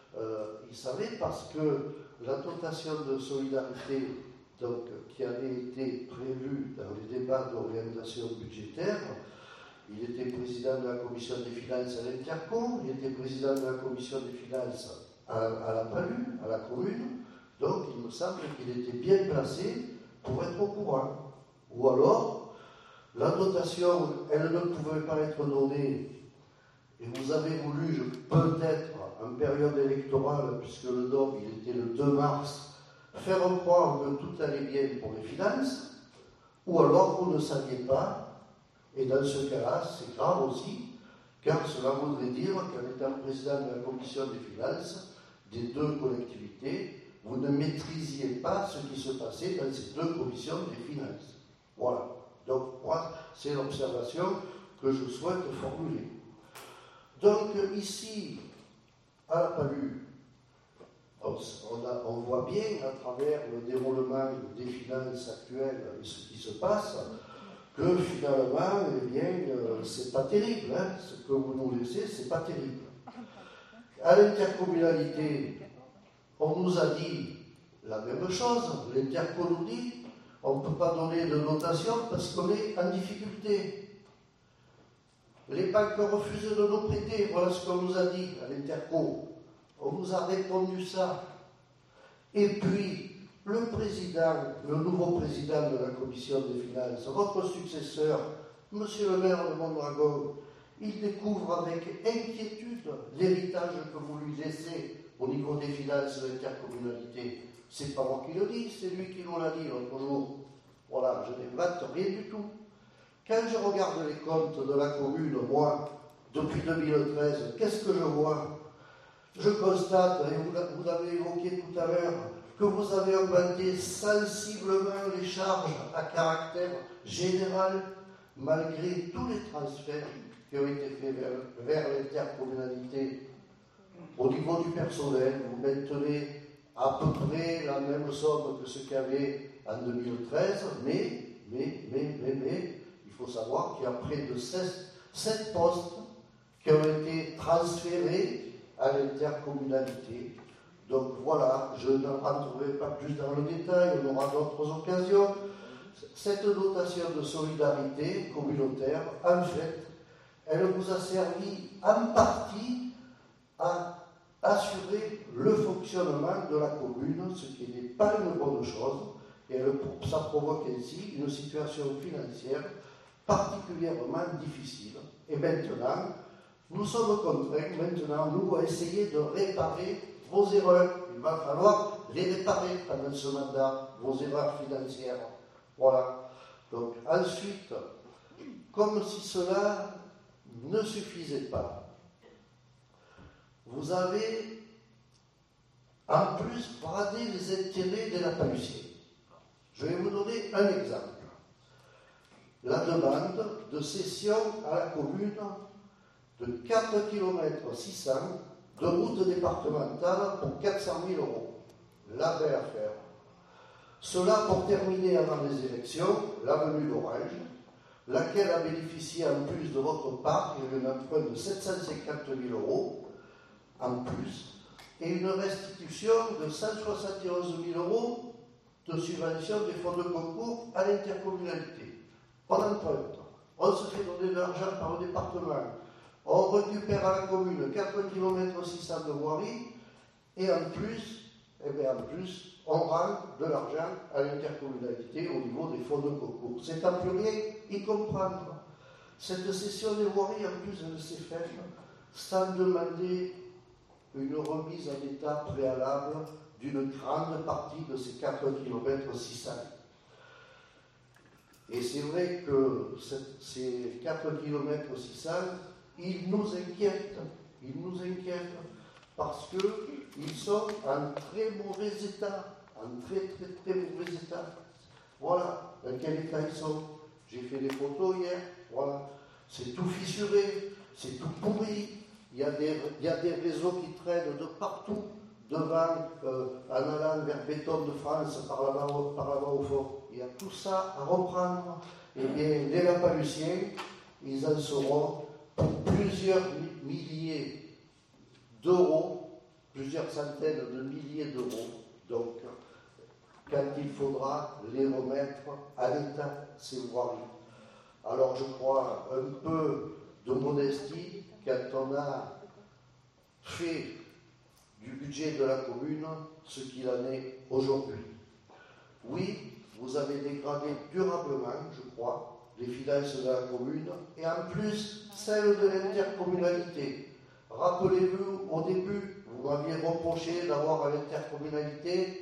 la dotation de solidarité donc, qui avait été prévue dans les débats d'orientation budgétaire, il était président de la commission des finances à l'Interco, il était président de la commission des finances à la PALU, à la commune, donc il me semble qu'il était bien placé pour être au courant. Ou alors, la dotation, elle ne pouvait pas être donnée, et vous avez voulu, peut-être, en période électorale, puisque le DOM, il était le 2 mars, faire croire que tout allait bien pour les finances, ou alors vous ne saviez pas. Et dans ce cas-là, c'est grave aussi, car cela voudrait dire qu'en étant président de la commission des finances des deux collectivités, vous ne maîtrisiez pas ce qui se passait dans ces deux commissions des finances. Voilà. Donc, moi, c'est l'observation que je souhaite formuler. Donc, ici, à la PALU, on voit bien, à travers le déroulement des finances actuelles et ce qui se passe, que finalement, eh bien, c'est pas terrible. Hein. Ce que vous nous laissez, c'est pas terrible. À l'intercommunalité, on nous a dit la même chose. L'interco nous dit on ne peut pas donner de notation parce qu'on est en difficulté. Les banques refusent de nous prêter. Voilà ce qu'on nous a dit à l'interco. On nous a répondu ça. Et puis, le président, le nouveau président de la commission des finances, votre successeur, monsieur le maire de Mondragon, il découvre avec inquiétude l'héritage que vous lui laissez au niveau des finances de l'intercommunalité. C'est pas moi qui le dis, c'est lui qui nous l'a dit l'autre jour. Voilà, je n'invente rien du tout. Quand je regarde les comptes de la commune, moi, depuis 2013, qu'est-ce que je vois? Je constate, et vous l'avez évoqué tout à l'heure, que vous avez augmenté sensiblement les charges à caractère général, malgré tous les transferts qui ont été faits vers l'intercommunalité. Au niveau du personnel, vous maintenez à peu près la même somme que ce qu'il y avait en 2013, mais, il faut savoir qu'il y a près de 7 postes qui ont été transférés à l'intercommunalité. Donc voilà, je ne rentrerai pas plus dans le détail, on aura d'autres occasions. Cette dotation de solidarité communautaire, en fait, elle vous a servi en partie à assurer le fonctionnement de la commune, ce qui n'est pas une bonne chose, et ça provoque ainsi une situation financière particulièrement difficile. Et maintenant, nous sommes contraints, nous, à essayer de réparer vos erreurs. Il va falloir les réparer pendant ce mandat, vos erreurs financières. Voilà. Donc, ensuite, comme si cela ne suffisait pas, vous avez en plus bradé les intérêts des Lapallusiens. Je vais vous donner un exemple. La demande de cession à la commune de 4 km 600 de route départementale pour 400 000 €. La belle affaire. Cela pour terminer avant les élections, l'avenue d'Orange, laquelle a bénéficié en plus de votre part d'un emprunt de 750 000 € en plus, et une restitution de 171 000 € de subvention des fonds de concours à l'intercommunalité. On emprunte, on se fait donner de l'argent par le département, on récupère à la commune 4 km 600 de voirie, et en plus, on rend de l'argent à l'intercommunalité au niveau des fonds de concours. C'est à plus rien y comprendre. Cette cession des voiries, en plus, elle s'est faite sans demander une remise en état préalable d'une grande partie de ces 4 km 600. Et c'est vrai que ces 4 km 600, ils nous inquiètent. Parce qu'ils sont en très mauvais état. Très mauvais état. Voilà, dans quel état ils sont. J'ai fait des photos hier, voilà. C'est tout fissuré, c'est tout pourri. Il y a des réseaux qui traînent de partout, devant, en allant vers Béton de France, par là-bas au fond. Il y a tout ça à reprendre. Eh bien, les Lapallusiens, ils en seront pour plusieurs milliers d'euros, plusieurs centaines de milliers d'euros. Donc, quand il faudra les remettre à l'État, ces voiries. Alors, je crois un peu de modestie quand on a fait du budget de la commune ce qu'il en est aujourd'hui. Oui, vous avez dégradé durablement, je crois, les finances de la commune et en plus celles de l'intercommunalité. Rappelez-vous, au début, vous m'aviez reproché d'avoir à l'intercommunalité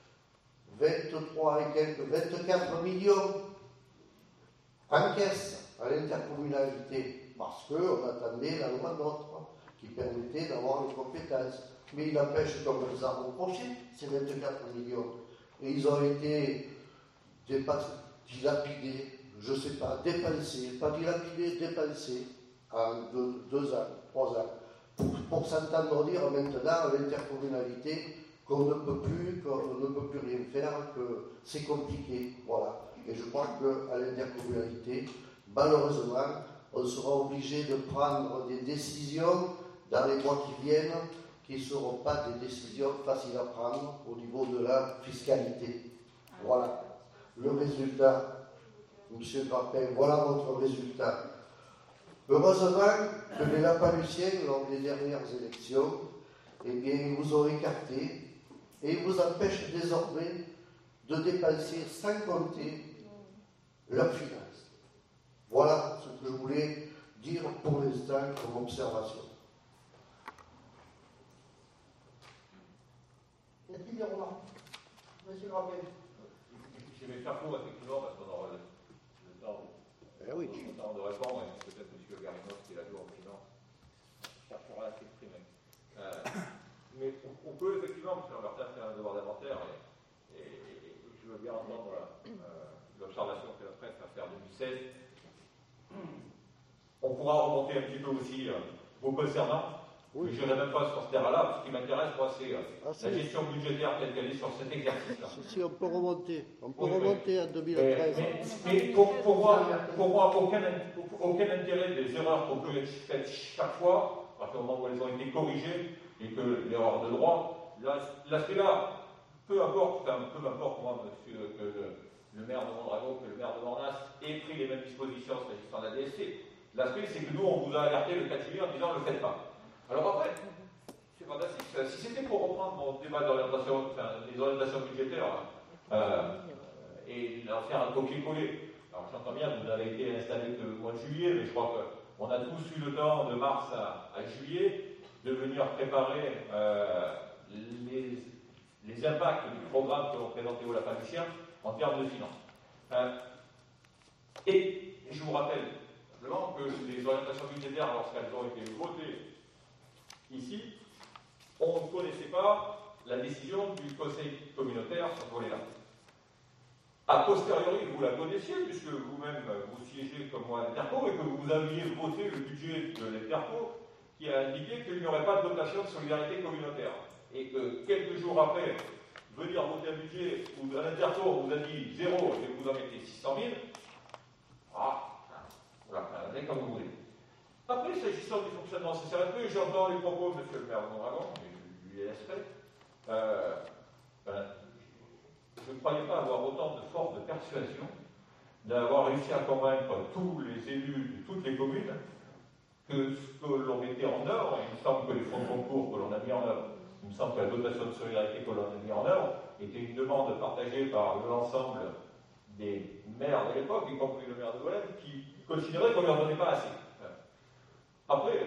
24 millions en caisse à l'intercommunalité, parce qu'on attendait la loi NOTRe qui permettait d'avoir les compétences. Mais il n'empêche qu'on nous a reproché ces 24 millions. Et ils ont été dilapidés, je ne sais pas, dépensés, pas dilapidés, dépensés en 2 ans, 3 ans, pour s'entendre dire maintenant à l'intercommunalité qu'on ne peut plus rien faire, que c'est compliqué. Voilà. Et je crois qu'à l'intercommunalité, malheureusement, on sera obligé de prendre des décisions dans les mois qui viennent qui ne seront pas des décisions faciles à prendre au niveau de la fiscalité. Voilà. Le résultat, M. Grappin, voilà votre résultat. Heureusement que les Lapallusiens, lors des dernières élections, eh bien, ils vous ont écarté et ils vous empêchent désormais de dépenser sans compter leurs finances. Voilà ce que je voulais dire pour l'instant comme observation. Y a-t-il des remarques? Monsieur Grappin. Je vais faire court, effectivement, parce qu'on aura le temps, le temps de répondre, et peut-être M. Garino, qui est là-haut en finance, cherchera à s'exprimer. Mais on peut effectivement, M. Lambertin fait un devoir d'inventaire, et je veux bien entendre l'observation que la presse va faire 2016. On pourra remonter un petit peu aussi vous concernant. Oui. Je n'irai même pas sur ce terrain-là. Ce qui m'intéresse, moi, c'est la gestion budgétaire telle qu'elle est sur cet exercice-là. Si, on peut remonter. On peut remonter à 2013. Mais pour moi, aucun intérêt des erreurs qu'on peut faire chaque fois, à partir du moment où elles ont été corrigées, et que l'erreur de droit, l'aspect-là, peu importe moi, monsieur, que le maire de Mondragon, que le maire de Mornas ait pris les mêmes dispositions s'agissant de la DSC. L'aspect, c'est que nous, on vous a alerté le 4 juillet en disant ne le faites pas. Alors après, c'est fantastique. Si c'était pour reprendre mon débat d'orientation, les orientations budgétaires, et en faire un copier-coller. Alors j'entends bien que vous avez été installé que le mois de juillet, mais je crois qu'on a tous eu le temps de mars à juillet de venir préparer les impacts du programme que l'on présentait au Lapin du Chien en termes de finances. Et je vous rappelle simplement que les orientations budgétaires, lorsqu'elles ont été votées ici, on ne connaissait pas la décision du Conseil communautaire sur ce volet-là. A posteriori, vous la connaissiez, puisque vous-même vous siégez comme moi à l'Interco et que vous aviez voté le budget de l'Interco qui a indiqué qu'il n'y aurait pas de dotation de solidarité communautaire. Et que quelques jours après, venir voter un budget où à l'Interco on vous a dit 0 et vous en mettez 600 000, voilà, comme vous voulez. Après, s'agissant du fonctionnement CCRFP, j'entends les propos de monsieur le maire de Mondragon, et je lui laisserai. Je ne croyais pas avoir autant de force de persuasion d'avoir réussi à convaincre tous les élus de toutes les communes que ce que l'on mettait en œuvre, il me semble que les fonds de concours que l'on a mis en œuvre, il me semble que la dotation de solidarité que l'on a mis en œuvre était une demande partagée par l'ensemble des maires de l'époque, y compris le maire de Douai, qui considérait qu'on ne leur donnait pas assez. Après,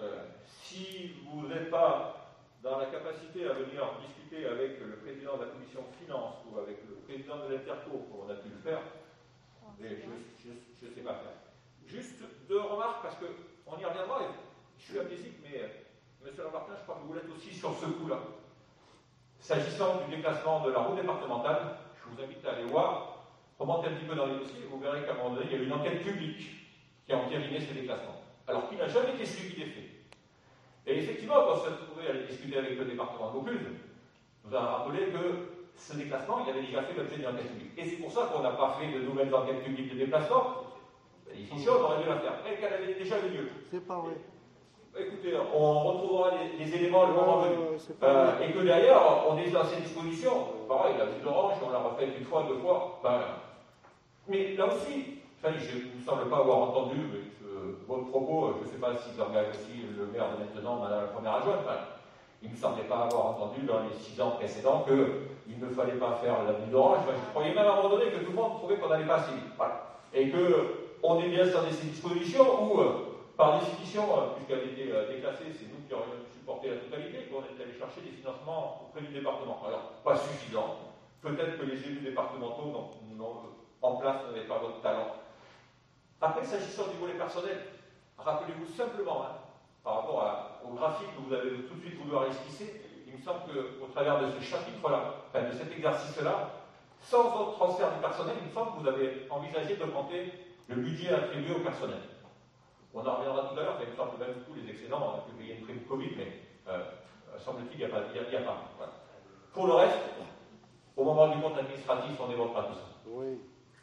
si vous n'êtes pas dans la capacité à venir discuter avec le président de la commission finance ou avec le président de l'Interco, comme on a pu le faire, je ne sais pas faire. Juste deux remarques, parce qu'on y reviendra, et je suis amnésique, mais monsieur Lambertin, je crois que vous l'êtes aussi sur ce coup-là. S'agissant du déclassement de la route départementale, je vous invite à aller voir, remonter un petit peu dans les dossiers, vous verrez qu'à un moment donné, il y a eu une enquête publique qui a entériné ce déclassement, alors qu'il n'a jamais été suivi des faits. Et effectivement, quand on s'est retrouvé à aller discuter avec le département de Vaucluse, nous avons rappelé que ce déclassement, il avait déjà fait l'objet d'une enquête publique. Et c'est pour ça qu'on n'a pas fait de nouvelles enquêtes publiques de déplacement. Ici, on aurait dû la faire, mais qu'elle avait déjà eu lieu. C'est pas vrai. Écoutez, on retrouvera les éléments le moment venu. Et que derrière, on est dans ces dispositions. Pareil, la ville d'Orange, on l'a refait une fois, deux fois. Mais là aussi, je ne me semble pas avoir entendu votre propos, je ne sais pas si j'engage aussi le maire de maintenant, madame la première adjointe. Il ne me semblait pas avoir entendu dans les 6 ans précédents qu'il ne fallait pas faire la ville d'Orange. Je croyais même à un moment donné que tout le monde trouvait qu'on n'allait pas assez vite. Voilà. Et qu'on est bien sur ces dispositions où, par définition, puisqu'elle était déclassée, c'est nous qui aurions supporté la totalité, qu'on est allé chercher des financements auprès du département. Alors, pas suffisant. Peut-être que les élus départementaux en place n'avaient pas votre talent. Après, s'agissant du volet personnel, rappelez-vous simplement, par rapport au graphique que vous avez tout de suite voulu esquisser, il me semble qu'au travers de ce chapitre-là, de cet exercice-là, sans autre transfert du personnel, il me semble que vous avez envisagé d'augmenter le budget attribué au personnel. On en reviendra tout à l'heure, mais il me semble que même tous les excédents, on a pu payer une prime Covid, mais semble-t-il, il n'y a pas. Voilà. Pour le reste, au moment du compte administratif, on évoquera tout ça. Oui.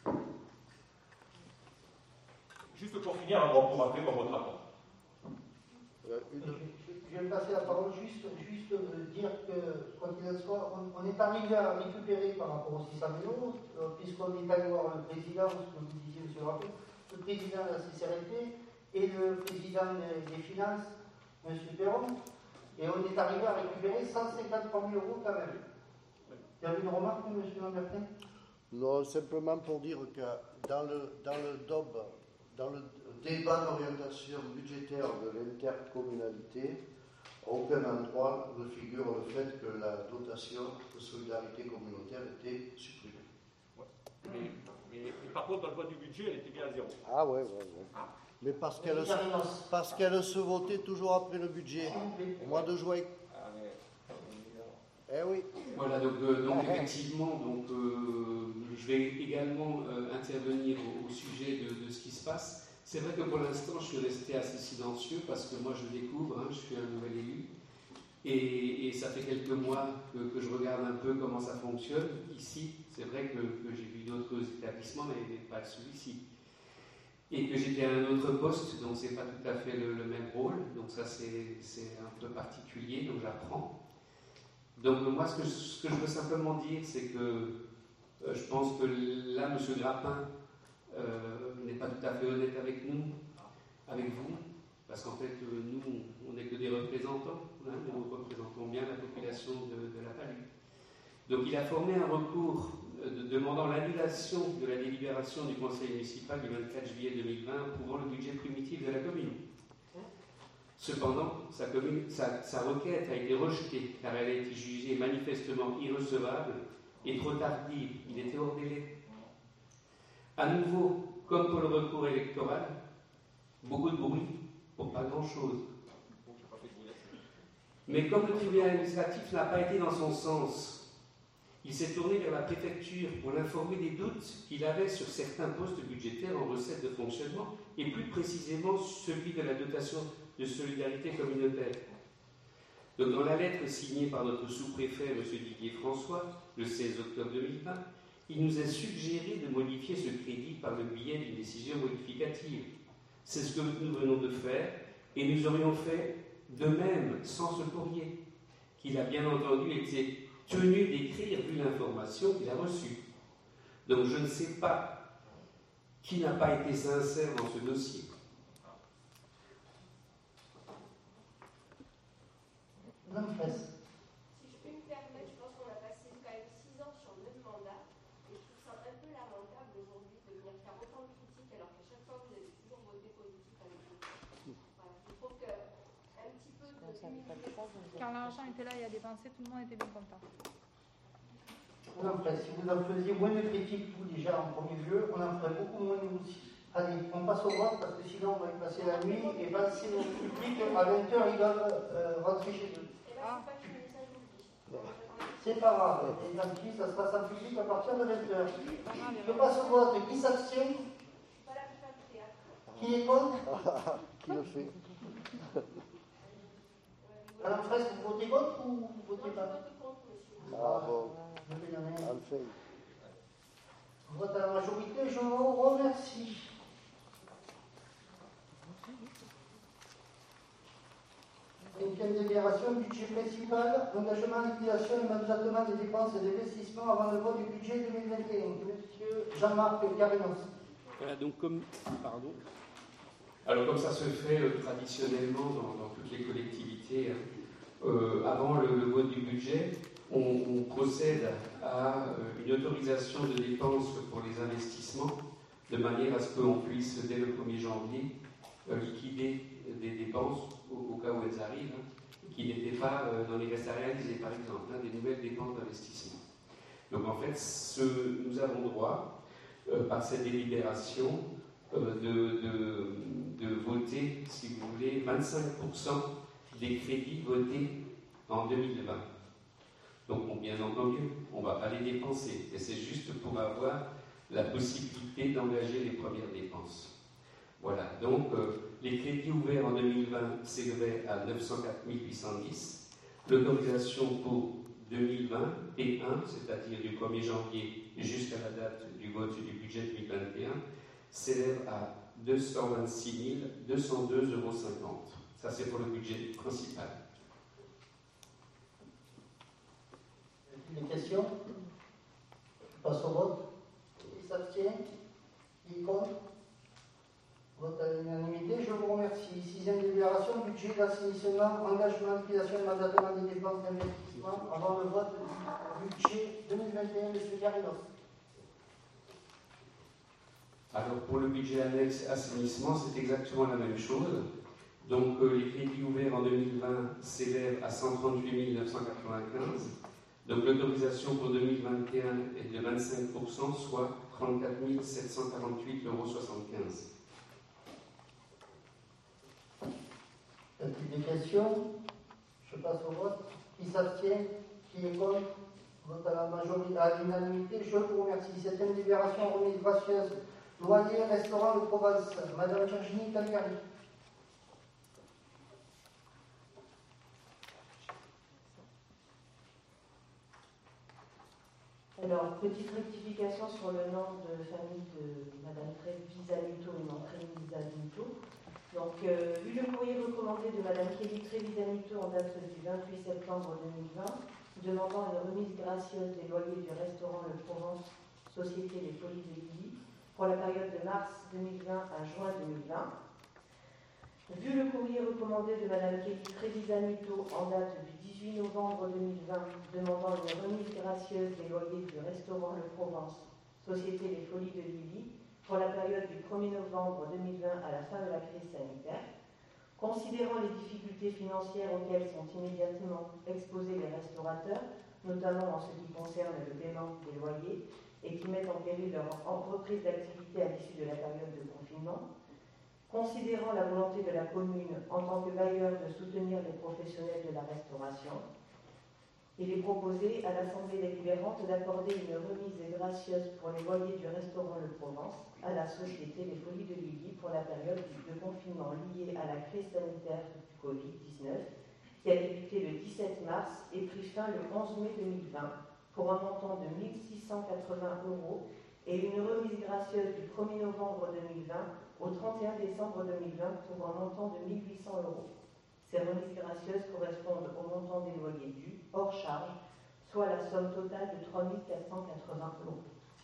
Juste pour finir, un grand point après pour votre rapport. Je vais passer la parole, juste dire que, quoi qu'il en soit, on est arrivé à récupérer par rapport aux 600 000 €, puisqu'on est allé voir le président, ce que vous disiez, M. Rappel, le président de la CCRFP et le président des finances, M. Perron, et on est arrivé à récupérer 153 000 € quand même. Il y avait une remarque, M. Lambertin ? Non, simplement pour dire que dans le DOB, dans le débat d'orientation budgétaire de l'intercommunalité, à aucun endroit ne figure le fait que la dotation de solidarité communautaire était supprimée. Ouais. Mais par contre, dans le vote du budget, elle était bien à 0. Ah ouais. Mais parce qu'elle se votait toujours après le budget, au mois de juin. Eh oui. Voilà, donc effectivement, je vais également intervenir au sujet de ce qui se passe. C'est vrai que pour l'instant, je suis resté assez silencieux parce que moi, je découvre, je suis un nouvel élu. Et ça fait quelques mois que je regarde un peu comment ça fonctionne. Ici, c'est vrai que j'ai vu d'autres établissements, mais pas celui-ci. Et que j'étais à un autre poste, donc c'est pas tout à fait le même rôle. Donc ça, c'est un peu particulier, donc j'apprends. Donc moi, ce que je veux simplement dire, c'est que je pense que là, M. Grappin n'est pas tout à fait honnête avec nous, avec vous, parce qu'en fait, nous, on n'est que des représentants, hein, mais nous représentons bien la population de la Palue. Donc il a formé un recours demandant l'annulation de la délibération du Conseil municipal du 24 juillet 2020 approuvant le budget primitif de la commune. Cependant, sa requête a été rejetée car elle a été jugée manifestement irrecevable et trop tardive. Il était hors délai. À nouveau, comme pour le recours électoral, beaucoup de bruit pour pas grand-chose. Mais comme le tribunal administratif n'a pas été dans son sens, il s'est tourné vers la préfecture pour l'informer des doutes qu'il avait sur certains postes budgétaires en recettes de fonctionnement, et plus précisément celui de la dotation de solidarité communautaire. Donc, dans la lettre signée par notre sous-préfet, M. Didier François, le 16 octobre 2020, il nous a suggéré de modifier ce crédit par le biais d'une décision modificative. C'est ce que nous venons de faire, et nous aurions fait de même sans ce courrier, qu'il a bien entendu été tenu d'écrire vu l'information qu'il a reçue. Donc je ne sais pas qui n'a pas été sincère dans ce dossier. Madame Fraisse. Si je peux me permettre, je pense qu'on a passé quand même 6 ans sur le même mandat, et je trouve ça un peu lamentable aujourd'hui de venir faire autant de critiques alors qu'à chaque fois vous avez toujours voté positif avec nous. Voilà. Je trouve qu'un petit peu de humilité. Quand l'argent était là et a dépensé, tout le monde était bien content. Madame Fraisse, si vous en faisiez moins de critiques, vous déjà en premier lieu, on en ferait beaucoup moins nous aussi. Allez, on passe au vote parce que sinon on va y passer la nuit et passer au public à 20h, ils doivent rentrer chez eux. Et là, c'est pas fini, ça je vous le dis. C'est pas grave, et tant pis, ça se passe en public à partir de 20h. Je passe au vote. Qui s'abstient? Pas la plupart du théâtre. Qui est contre? Qui le fait? Madame Fraisse, vous votez contre ou vous votez Moi, pas? je vote contre, monsieur. Ah bon, Je vais donner enfin. vote à la majorité, je vous remercie. Cinquième délibération, budget principal, engagement, liquidation et mandatement des dépenses et d'investissement avant le vote du budget 2021. Monsieur Jean-Marc Carinos. Voilà, donc pardon. Alors comme ça se fait traditionnellement dans toutes les collectivités, avant le vote du budget, on procède à une autorisation de dépenses pour les investissements, de manière à ce qu'on puisse, dès le 1er janvier, liquider des dépenses au cas où elles arrivent, qui n'étaient pas dans les restes à réaliser, par exemple, des nouvelles dépenses d'investissement. Donc en fait, nous avons droit, par cette délibération, de voter, si vous voulez, 25% des crédits votés en 2020. Donc, bien entendu, on ne va pas les dépenser. Et c'est juste pour avoir la possibilité d'engager les premières dépenses. Voilà. Donc, les crédits ouverts en 2020 s'élevaient à 904 810. L'autorisation pour 2020 et 1, c'est-à-dire du 1er janvier jusqu'à la date du vote du budget 2021, s'élève à 226 202,50 €. Ça, c'est pour le budget principal. Des questions? Je passe au vote. Qui s'abstient? Qui est contre? Vote à l'unanimité, je vous remercie. Sixième délibération, budget d'assainissement, engagement, liquidation et mandatement des dépenses d'investissement avant le vote du budget 2021, M. Carinos. Alors, pour le budget annexe assainissement, c'est exactement la même chose. Donc, les crédits ouverts en 2020 s'élèvent à 138 995. Donc, l'autorisation pour 2021 est de 25%, soit 34 748,75 €. Y a-t-il des questions? Je passe au vote. Qui s'abstient? Qui est contre? Vote à la majorité, à l'unanimité. Je vous remercie. Septième délibération, remise gracieuse. Loyer, restaurant de Provence. Madame Virginie Caligari. Alors, petite rectification sur le nom de famille de Madame Trevisanito et non Trevisanito. Donc, vu le courrier recommandé de Madame Kelly Trevisanito en date du 28 septembre 2020, demandant une remise gracieuse des loyers du restaurant Le Provence, Société Les Folies de Lily, pour la période de mars 2020 à juin 2020. Vu le courrier recommandé de Mme Kelly Trevisan-Muto en date du 18 novembre 2020, demandant une remise gracieuse des loyers du restaurant Le Provence, Société Les Folies de Lily, pour la période du 1er novembre 2020 à la fin de la crise sanitaire, considérant les difficultés financières auxquelles sont immédiatement exposés les restaurateurs, notamment en ce qui concerne le paiement des loyers, et qui mettent en péril leur reprise d'activité à l'issue de la période de confinement, considérant la volonté de la commune en tant que bailleur de soutenir les professionnels de la restauration, il est proposé à l'Assemblée délibérante d'accorder une remise gracieuse pour les loyers du restaurant Le Provence à la Société Les Folies de Lily pour la période de confinement liée à la crise sanitaire du Covid-19 qui a débuté le 17 mars et pris fin le 11 mai 2020 pour un montant de 1 680 € et une remise gracieuse du 1er novembre 2020 au 31 décembre 2020 pour un montant de 1 800 €. Ces remises gracieuses correspondent au montant des loyers dus, hors charge, soit la somme totale de 3 480 €.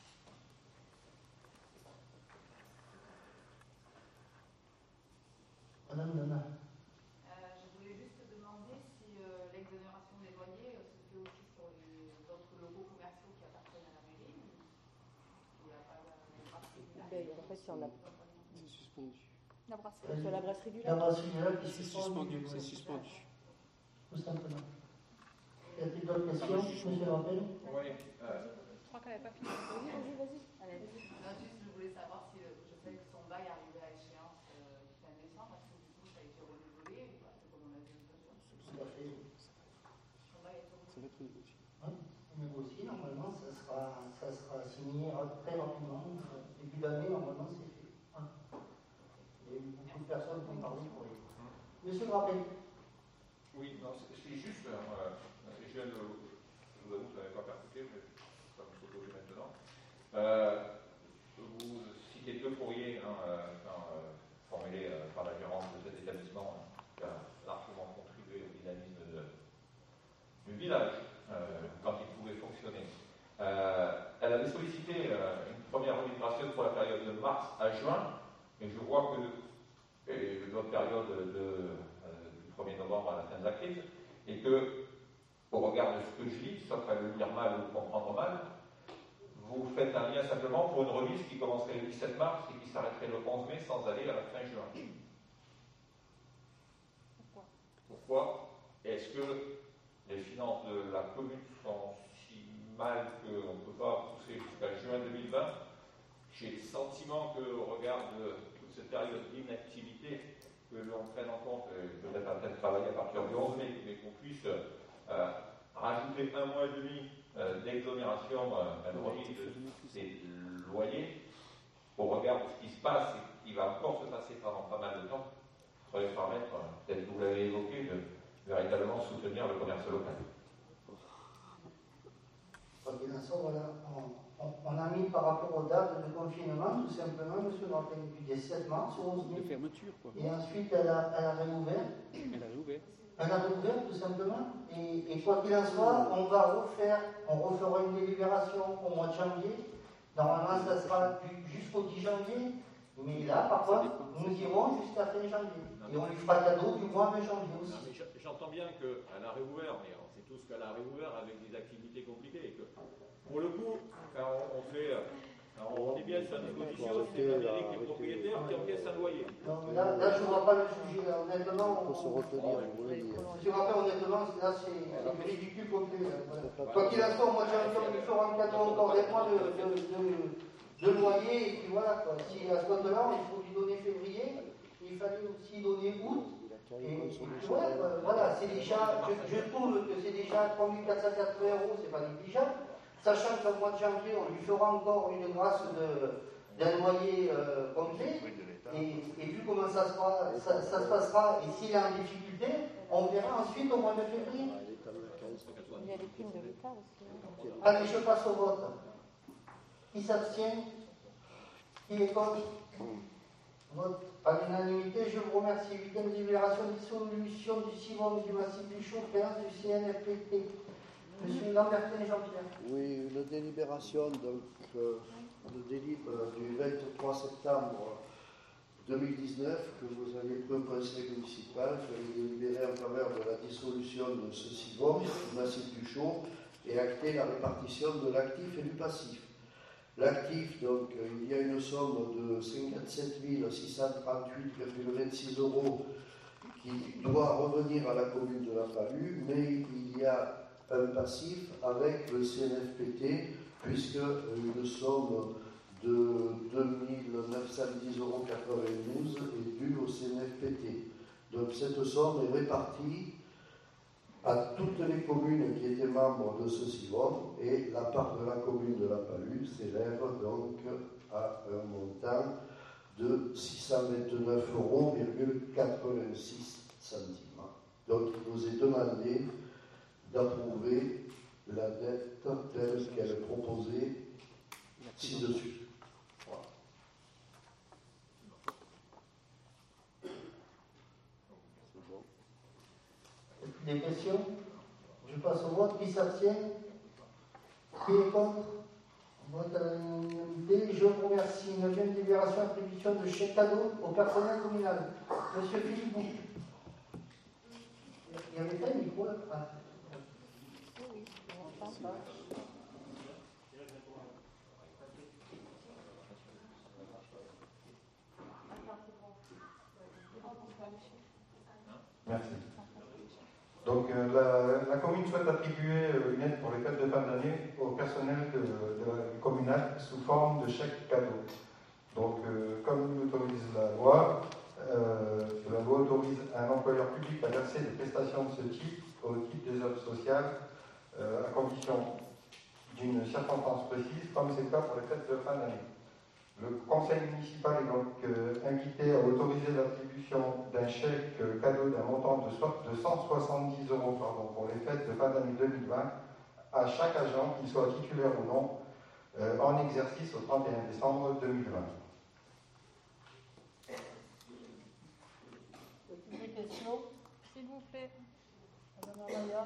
Madame Dana. Je voulais juste demander si l'exonération des loyers se fait aussi sur les autres locaux commerciaux qui appartiennent à la mairie. Il n'y a pas de particularité. En fait, il y en a. C'est suspendu. La brasserie. Sur la brasserie du La lac. brasserie du lac qui C'est est suspendu, suspendue. c'est suspendu. Tout simplement. Y a-t-il d'autres questions, monsieur le rappel? Oui, Je crois qu'elle n'avait pas fini. Vas-y. Non, juste, je voulais savoir si je sais que son bail arrivait à échéance fin décembre, parce que du coup, ça a été renouvelé, ou pas, comme on a dit. Tout à fait. Son bail est renouvelé. Ça va être négocié. Oui, négocié, normalement, ça sera signé très rapidement. Début d'année, normalement, c'est fait. Il y a eu beaucoup de personnes qui ont parlé pour les. Monsieur le rappel. oui, non, c'est juste, je vous avoue que je n'avais pas percuté, mais ça me s'autorise maintenant. Vous citez deux courriers formulés par la gérante de cet établissement qui a largement contribué au dynamisme du village quand il pouvait fonctionner. Elle avait sollicité une première remise gracieuse pour la période de mars à juin, et je vois que l'autre période du 1er novembre à la fin de la crise, et que, au regard de ce que je lis, sauf à le lire mal ou comprendre mal, vous faites un lien simplement pour une remise qui commencerait le 17 mars et qui s'arrêterait le 11 mai sans aller à la fin juin. Pourquoi est-ce que les finances de la commune sont si mal qu'on ne peut pas pousser jusqu'à juin 2020? J'ai le sentiment qu'au regard de toute cette période d'inactivité, que l'on prenne en compte, peut-être un tel travail à partir du 11 mai, mais qu'on puisse rajouter 1 mois et demi d'exonération à une remise de ces loyers, au regard de ce qui se passe et qui va encore se passer pendant pas mal de temps, pourrait permettre, peut-être que vous l'avez évoqué, de véritablement soutenir le commerce local. Voilà, on a mis par rapport aux dates de confinement, tout simplement, monsieur le rappel, du 17 mars au 11 mai. De fermeture, quoi. Et ensuite, elle a réouvert. Elle a réouvert. Elle a réouvert, tout simplement. Et quoi qu'il en soit, on refera une délibération au mois de janvier. Normalement, ça sera jusqu'au 10 janvier. Mais là, par contre, nous irons jusqu'à fin janvier. Et on lui fera cadeau du mois de janvier aussi. Non, mais j'entends bien qu'elle a réouvert, mais on sait tous qu'elle a réouvert avec des activités compliquées. Et que, pour le coup, quand on est bien sur la disposition, c'est la mairie qui est propriétaire qui encaisse un loyer. Non, mais là, je ne vois pas le sujet. Là. Honnêtement, Il faut se retenir, je vous le dis. je me rappelle, honnêtement, là, c'est ridicule complet. Voilà. Quoi qu'il en soit, au mois de janvier, on lui fera un cadeau encore des mois de loyer. Et puis voilà, quoi. Si à ce compte-là, il faut lui donner février, il fallait aussi donner août. Et ouais, voilà, c'est déjà, je trouve que c'est déjà 3 480 €, c'est pas négligeable. Sachant qu'au mois de janvier, on lui fera encore une grâce d'un loyer complet. Et vu comment ça se passera, et s'il est en difficulté, on verra ensuite au mois de février. Il y a des primes de l'État aussi. Allez, je passe au vote. Qui s'abstient? Qui est contre? Vote à l'unanimité. Je vous remercie. 8e délibération, dissolution du CIVOM du massif du Chaud, créance du CNFPT. Monsieur Lambertin et Jean-Pierre. Oui, une délibération donc, le délibre du 23 septembre 2019 que vous avez pris au conseil municipal, qui avait délibéré en faveur de la dissolution de ce CIVOM, du massif du Chaux, et acté la répartition de l'actif et du passif. L'actif, donc, il y a une somme de 57 638,26 € qui doit revenir à la commune de La Palud, mais il y a un passif avec le CNFPT, puisque une somme de 2 910,92 € est due au CNFPT. Donc cette somme est répartie à toutes les communes qui étaient membres de ce CIVOM, et la part de la commune de La Palud s'élève donc à un montant de 629,86 €. Donc il vous est demandé d'approuver la dette telle qu'elle est proposée ci-dessus. Voilà. C'est bon. Et puis des questions? Je passe au vote. Qui s'abstient? Qui est contre? Vote à l'unanimité. Je vous remercie. 9e délibération, attribution de chèque cadeau au personnel communal. Monsieur Philippe Bou. Il y avait pas un micro là? Merci. Donc la commune souhaite attribuer une aide pour les fêtes de fin d'année au personnel communal sous forme de chèque cadeau. Donc comme l'autorise la loi autorise un employeur public à verser des prestations de ce type au titre des œuvres sociales à condition d'une circonstance précise, comme c'est le cas pour les fêtes de fin d'année. Le conseil municipal est donc invité à autoriser l'attribution d'un chèque cadeau d'un montant de 170 € pour les fêtes de fin d'année 2020 à chaque agent, qu'il soit titulaire ou non, en exercice au 31 décembre 2020. Des questions? S'il vous plaît. Madame Amaya.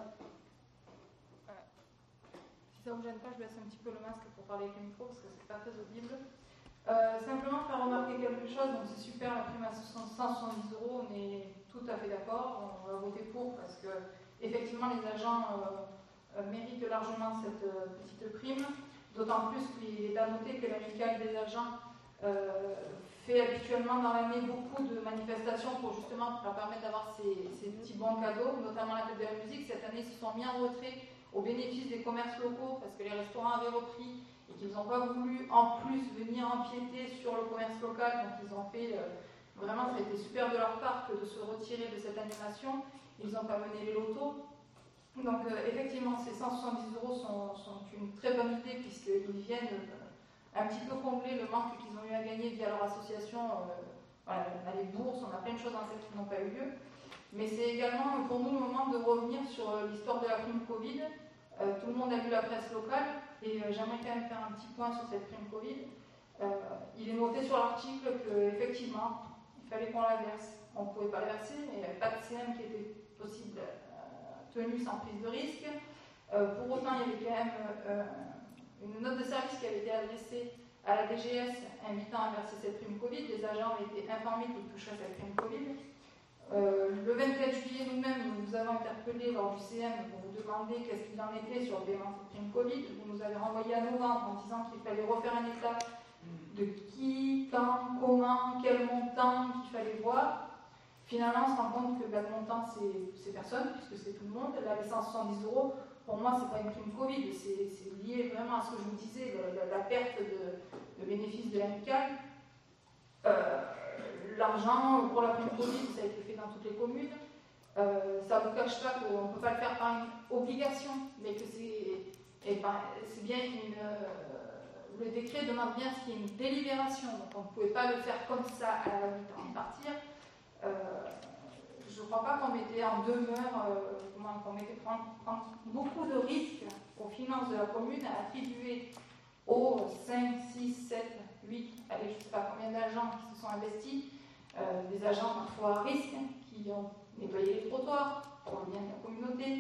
Si ça ne vous gêne pas, je baisse un petit peu le masque pour parler avec le micro parce que c'est pas très audible. Simplement faire remarquer quelque chose, donc c'est super la prime à 170 €, on est tout à fait d'accord, on va voter pour parce que effectivement les agents méritent largement cette petite prime, d'autant plus qu'il est à noter que l'amicale des agents fait habituellement dans l'année beaucoup de manifestations pour justement leur permettre d'avoir ces petits bons cadeaux, notamment la fête de la musique. Cette année, ils se sont mis en retrait au bénéfice des commerces locaux parce que les restaurants avaient repris et qu'ils n'ont pas voulu en plus venir empiéter sur le commerce local. Donc ils ont fait, vraiment ça a été super de leur part que de se retirer de cette animation. Ils n'ont pas mené les lotos. Donc effectivement ces 170 € sont une très bonne idée puisqu'ils viennent un petit peu combler le manque qu'ils ont eu à gagner via leur association. Voilà, on a les bourses, on a plein de choses en tête qui n'ont pas eu lieu. Mais c'est également pour nous le moment de revenir sur l'histoire de la prime Covid. Tout le monde a lu la presse locale et j'aimerais quand même faire un petit point sur cette prime Covid. Il est noté sur l'article qu'effectivement, il fallait qu'on la verse. On ne pouvait pas la verser, mais il n'y avait pas de CM qui était possible tenu sans prise de risque. Pour autant, il y avait quand même une note de service qui avait été adressée à la DGS invitant à verser cette prime Covid. Les agents avaient été informés qu'ils toucheraient cette prime Covid. Le 24 juillet, nous-mêmes, nous vous avons interpellé lors du CM pour vous demander qu'est-ce qu'il en était sur le paiement de cette prime Covid. Vous nous avez renvoyé à novembre en disant qu'il fallait refaire un état de qui, quand, comment, quel montant qu'il fallait voir. Finalement, on se rend compte que le montant, c'est personne, puisque c'est tout le monde. Là, les 170 €, pour moi, c'est pas une prime Covid, c'est lié vraiment à ce que je vous disais, la perte de bénéfice de l'amicale. L'argent pour la prime Covid, ça a été fait dans toutes les communes. Ça ne vous cache pas qu'on ne peut pas le faire par une obligation, mais que c'est bien le décret demande bien ce qui est une délibération, donc on ne pouvait pas le faire comme ça à la mi-temps de partir. Je ne crois pas qu'on mettait en demeure, qu'on mettait prendre beaucoup de risques aux finances de la commune à attribuer aux 5, 6, 7, 8, allez, je ne sais pas combien d'agents qui se sont investis, des agents parfois à risque, qui ont nettoyé les trottoirs pour le bien de la communauté,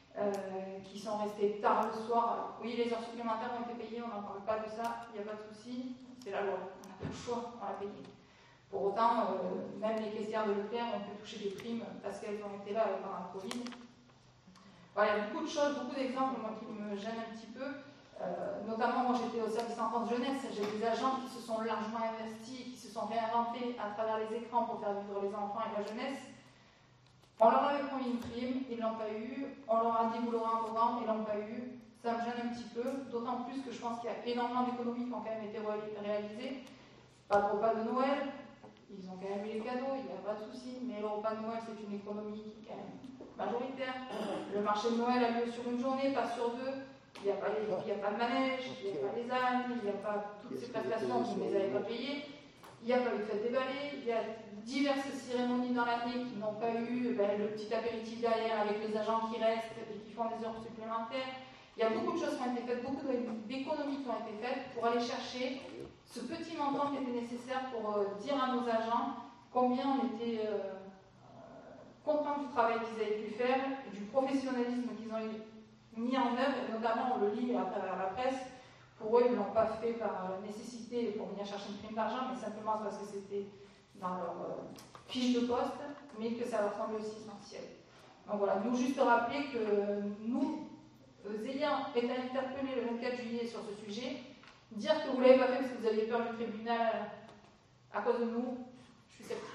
qui sont restés tard le soir. Oui, les heures supplémentaires ont été payées, on n'en parle pas de ça, il n'y a pas de souci, c'est la loi, on n'a pas le choix, on l'a payé. Pour autant, même les caissières de Leclerc ont pu toucher des primes parce qu'elles ont été là pendant le Covid. Voilà, il y a beaucoup de choses, beaucoup d'exemples moi, qui me gênent un petit peu. Notamment, moi j'étais au service enfance jeunesse, j'ai des agents qui se sont largement investis, qui se sont réinventés à travers les écrans pour faire vivre les enfants et la jeunesse. On leur avait promis une prime, ils ne l'ont pas eu. On leur a dit vous l'aurez en novembre, ils ne l'ont pas eu. Ça me gêne un petit peu, d'autant plus que je pense qu'il y a énormément d'économies qui ont quand même été réalisées. Pas de repas de Noël, ils ont quand même eu les cadeaux, il n'y a pas de souci, mais le repas de Noël c'est une économie qui est quand même majoritaire. Le marché de Noël a lieu sur une journée, pas sur deux. Il n'y a pas de manège, il n'y a pas les ânes, il n'y a pas toutes ces prestations, vous ne les avez pas payées. Il n'y a pas eu de fête des balais, il y a diverses cérémonies dans l'année qui n'ont pas eu le petit apéritif derrière avec les agents qui restent et qui font des heures supplémentaires. Il y a beaucoup de choses qui ont été faites, beaucoup d'économies qui ont été faites pour aller chercher ce petit montant qui était nécessaire pour dire à nos agents combien on était contents du travail qu'ils avaient pu faire, du professionnalisme qu'ils ont mis en œuvre, et notamment on le lit à travers la presse. Pour eux, ils ne l'ont pas fait par nécessité pour venir chercher une prime d'argent, mais simplement parce que c'était dans leur fiche de poste, mais que ça leur semblait aussi essentiel. Donc voilà, nous juste rappeler que nous, ayant été interpellés le 24 juillet sur ce sujet, dire que vous ne l'avez pas fait parce que vous aviez peur du tribunal à cause de nous, je suis sceptique.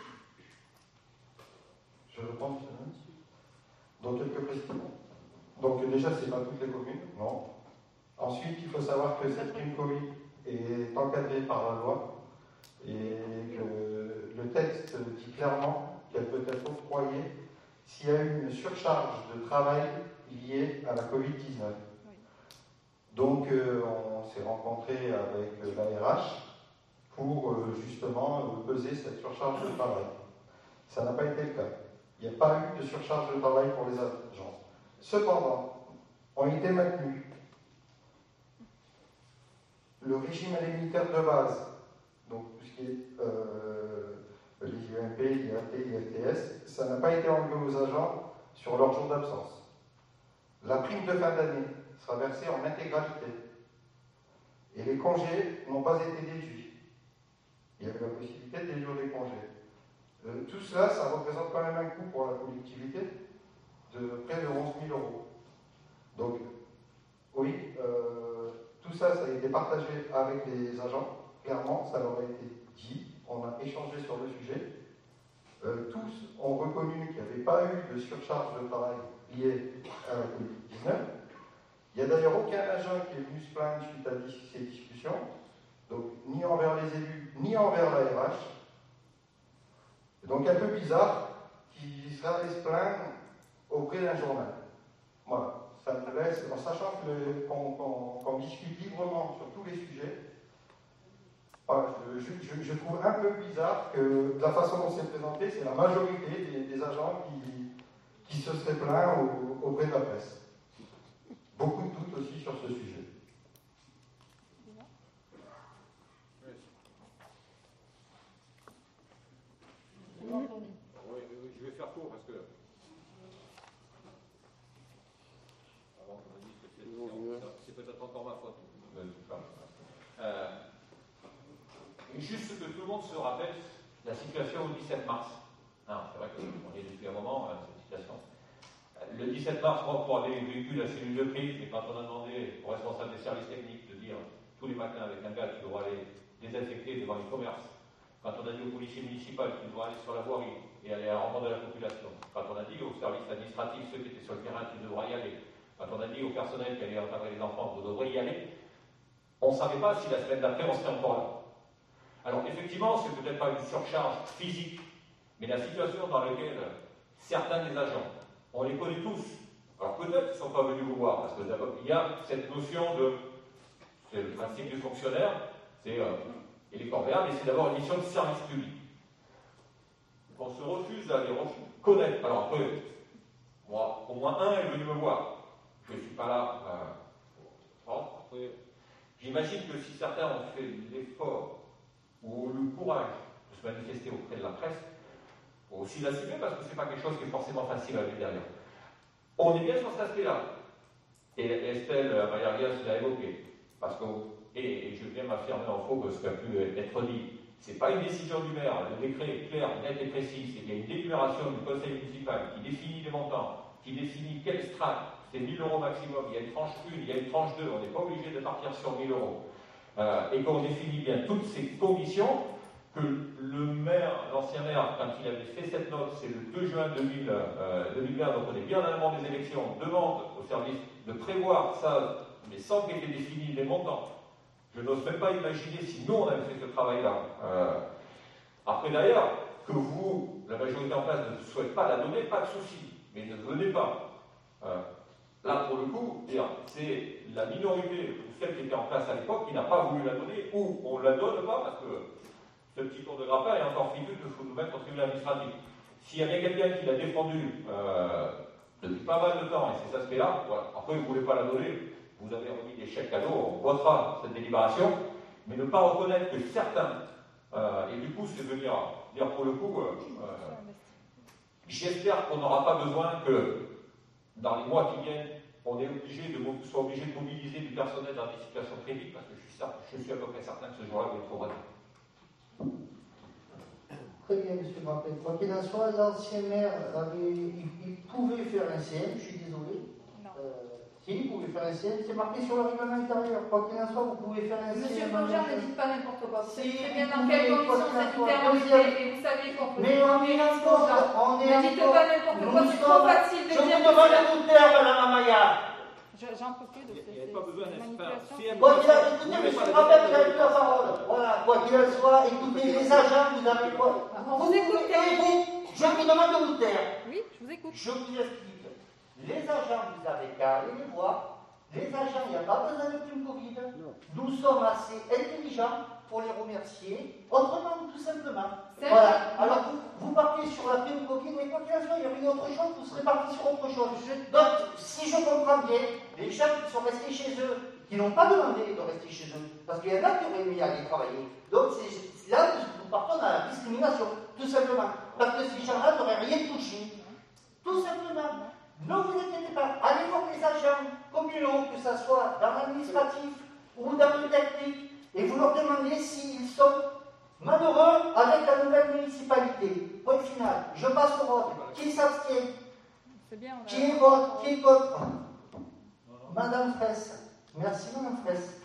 Je reprends, donc quelques précisions. Donc déjà, ce n'est pas toutes les communes, non. Ensuite, il faut savoir que cette prime Covid est encadrée par la loi et que le texte dit clairement qu'elle peut être octroyée s'il y a eu une surcharge de travail liée à la Covid-19. Donc, on s'est rencontré avec la RH pour justement peser cette surcharge de travail. Ça n'a pas été le cas. Il n'y a pas eu de surcharge de travail pour les agents. Cependant, ont été maintenus le régime indemnitaire de base, donc tout ce qui est les UMP, l'IRT, l'IRTS, ça n'a pas été enlevé aux agents sur leur jour d'absence. La prime de fin d'année sera versée en intégralité. Et les congés n'ont pas été déduits. Il y avait la possibilité de déduire des congés. Tout cela, ça représente quand même un coût pour la collectivité de près de 11 000 €. Donc, oui, tout ça, ça a été partagé avec les agents. Clairement, ça leur a été dit. On a échangé sur le sujet. Tous ont reconnu qu'il n'y avait pas eu de surcharge de travail liée à la Covid-19. Il n'y a d'ailleurs aucun agent qui est venu se plaindre suite à ces discussions, donc ni envers les élus, ni envers la RH. Donc un peu bizarre qu'il serait allé se plaindre auprès d'un journal. Voilà, ça me laisse, en sachant qu'on discute librement sur tous les sujets. Voilà, je trouve un peu bizarre que de la façon dont c'est présenté, c'est la majorité des agents qui se seraient plaints auprès de la presse. Beaucoup de doutes aussi sur ce sujet. Oui, je vais faire court parce que avant qu'on me dise que c'est peut-être encore ma faute. Juste que tout le monde se rappelle la situation au 17 mars. C'est vrai qu'on est depuis un moment à cette situation. Le 17 mars, moi, pour avoir vécu la cellule de crise, et quand on a demandé au responsable des services techniques de dire tous les matins avec un gars qui doit aller désinfecter devant les commerces, quand on a dit aux policiers municipaux qu'ils doivent aller sur la voirie et aller à la rencontre de la population, quand on a dit aux services administratifs, ceux qui étaient sur le terrain, qu'ils devraient y aller, quand on a dit au personnel qui allait encadrer les enfants, vous devrez y aller, on ne savait pas si la semaine d'après, on serait encore là. Alors effectivement, c'est peut-être pas une surcharge physique, mais la situation dans laquelle certains des agents, on les connaît tous, alors peut-être qu'ils ne sont pas venus vous voir, parce que d'abord, il y a cette notion de, c'est le principe du fonctionnaire, c'est il est corvéable, mais c'est d'abord une mission de service public. On se refuse à les connaître. Alors après, moi, au moins un est venu me voir. Je ne suis pas là. Après, j'imagine que si certains ont fait l'effort ou le courage de se manifester auprès de la presse, il faut aussi l'assumer parce que ce n'est pas quelque chose qui est forcément facile à vivre derrière. On est bien sur cet aspect-là. Et Estelle Mayarias l'a évoqué. Parce que, et je viens m'affirmer en faux que ce qui a pu être dit, ce n'est pas une décision du maire. Le décret est clair, net et précis. C'est qu'il y a une délibération du conseil municipal qui définit les montants, qui définit quelle strate, c'est 1 000 € maximum. Il y a une tranche 1, il y a une tranche 2. On n'est pas obligé de partir sur 1 000 €. Et qu'on définit bien toutes ces conditions, que le maire, l'ancien maire, quand il avait fait cette note, c'est le 2 juin 2020, donc on est bien en amont des élections, demande au service de prévoir ça, mais sans qu'il ait été défini les montants. Je n'ose même pas imaginer si nous on avait fait ce travail-là. Après d'ailleurs, que vous, la majorité en place, ne souhaite pas la donner, pas de souci, mais ne venez pas. Là, pour le coup, c'est la minorité, ou celle qui était en place à l'époque, qui n'a pas voulu la donner, ou on ne la donne pas parce que ce petit tour de grappin est encore fidèle de nous mettre au tribunal administratif. S'il y a bien quelqu'un qui l'a défendu depuis pas mal de temps, et c'est cet aspect-là, voilà. Après vous ne voulez pas la donner, vous avez remis des chèques cadeaux, on votera cette délibération, mais ne pas reconnaître que certains, et du coup c'est venir dire pour le coup, j'espère qu'on n'aura pas besoin que dans les mois qui viennent, on soit obligé de mobiliser du personnel dans des situations critiques, parce que je suis à peu près certain que ce jour-là, il faut voter. Très bien, M. Grappel. Quoi qu'il en soit, l'ancien maire il pouvait faire un CM, je suis désolé. Si, il pouvait faire un CM, c'est marqué sur le règlement intérieur. Quoi qu'il en soit, vous pouvez faire un CM. Monsieur Plongeur, ne dites pas n'importe quoi. Vous savez Si, très bien dans vous quelles pouvez, conditions quoi qu'il en sanitaires soit. on était, et vous savez qu'on peut. Mais on est encore. Ne dites pas n'importe quoi, c'est trop facile de Je dire. vous demande de vous taire, Madame Amaya. J'en peux plus de Il n'y a pas besoin d'être manipulation. Quoi qu'il en soit, écoutez, M. Grappel, vous avez plus la parole. Voilà, quoi qu'il en soit, écoutez, les agents, vous avez quoi. Vous écoutez. Et vous, je vous demande de vous taire. Oui, je vous écoute. Je vous explique. Les agents, vous avez qu'à aller les voir. Les agents, il n'y a pas besoin de prime Covid. Nous sommes assez intelligents pour les remercier. Autrement, tout simplement. Voilà. Alors, vous partez sur la prime Covid, mais quoi qu'il en soit, il y aurait eu autre chose, vous serez parti sur autre chose. Donc, si je comprends bien, les gens qui sont restés chez eux, qui n'ont pas demandé de rester chez eux, parce qu'il y en a qui auraient aimé aller travailler. Donc, là, nous partons dans la discrimination, tout simplement. Parce que ces gens-là n'auraient rien touché. Tout simplement. Ne vous inquiétez pas. Allez voir les agents communaux, que ce soit dans l'administratif ou dans le technique, et vous leur demandez s'ils sont malheureux avec la nouvelle municipalité. Point final. Je passe au vote. Qui s'abstient? Qui est vote? Qui est contre? Madame Fraisse. Merci, Madame Fraisse.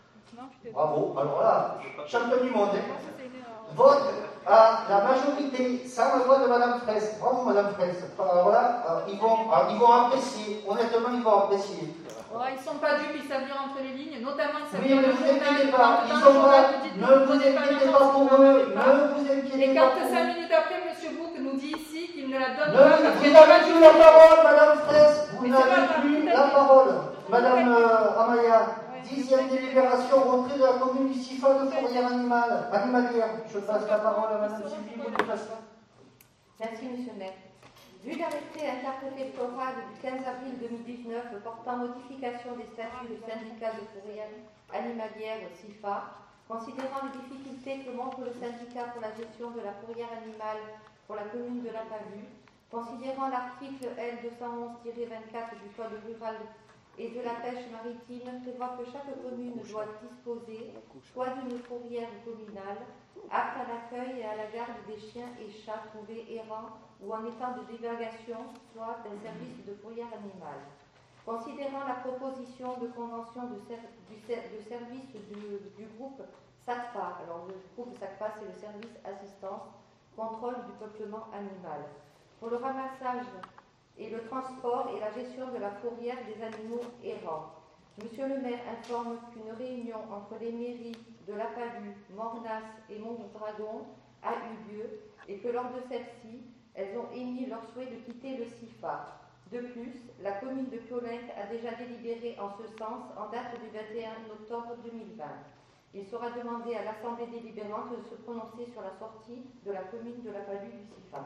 Bravo. Alors là, champion du monde. Vote à la majorité sans la voix de Madame Fraisse. Bravo, Madame Fraisse. Voilà, ils vont apprécier. Honnêtement, ils vont apprécier. Ils ne sont pas dupes, ils savent lire entre les lignes, notamment ça oui, ne vous inquiétez pas, ne vous inquiétez pas pour eux, ne vous inquiétez pas. Et quand 5 minutes après, M. Bouc nous dit ici qu'il ne la donne pas. Vous n'avez plus la parole, Madame Fraisse, vous n'avez plus la parole. Madame Amaya, 10e délibération, retrait de la commune du Sifa de fourrière animalière. Je passe la parole à Madame Sylvie Boniface. Merci, Monsieur le maire. Vu l'arrêté interpréfectoral du 15 avril 2019 portant modification des statuts du syndicat de fourrière animalière SIFA, considérant les difficultés que montre le syndicat pour la gestion de la fourrière animale pour la commune de La Palue, considérant l'article L211-24 du Code rural et de la pêche maritime prévoit que chaque commune doit disposer soit d'une fourrière communale apte à l'accueil et à la garde des chiens et chats trouvés errants ou en état de divagation, soit d'un service de fourrière animale. Considérant la proposition de convention de service du groupe SACPA, alors le groupe SACPA c'est le service assistance, contrôle du peuplement animal, pour le ramassage et le transport et la gestion de la fourrière des animaux errants. Monsieur le maire informe qu'une réunion entre les mairies de La Palue, Mornas et Mondragon a eu lieu et que lors de celle-ci, elles ont émis leur souhait de quitter le SIFA. De plus, la commune de Piolenc a déjà délibéré en ce sens en date du 21 octobre 2020. Il sera demandé à l'Assemblée délibérante de se prononcer sur la sortie de la commune de La Palue du SIFA.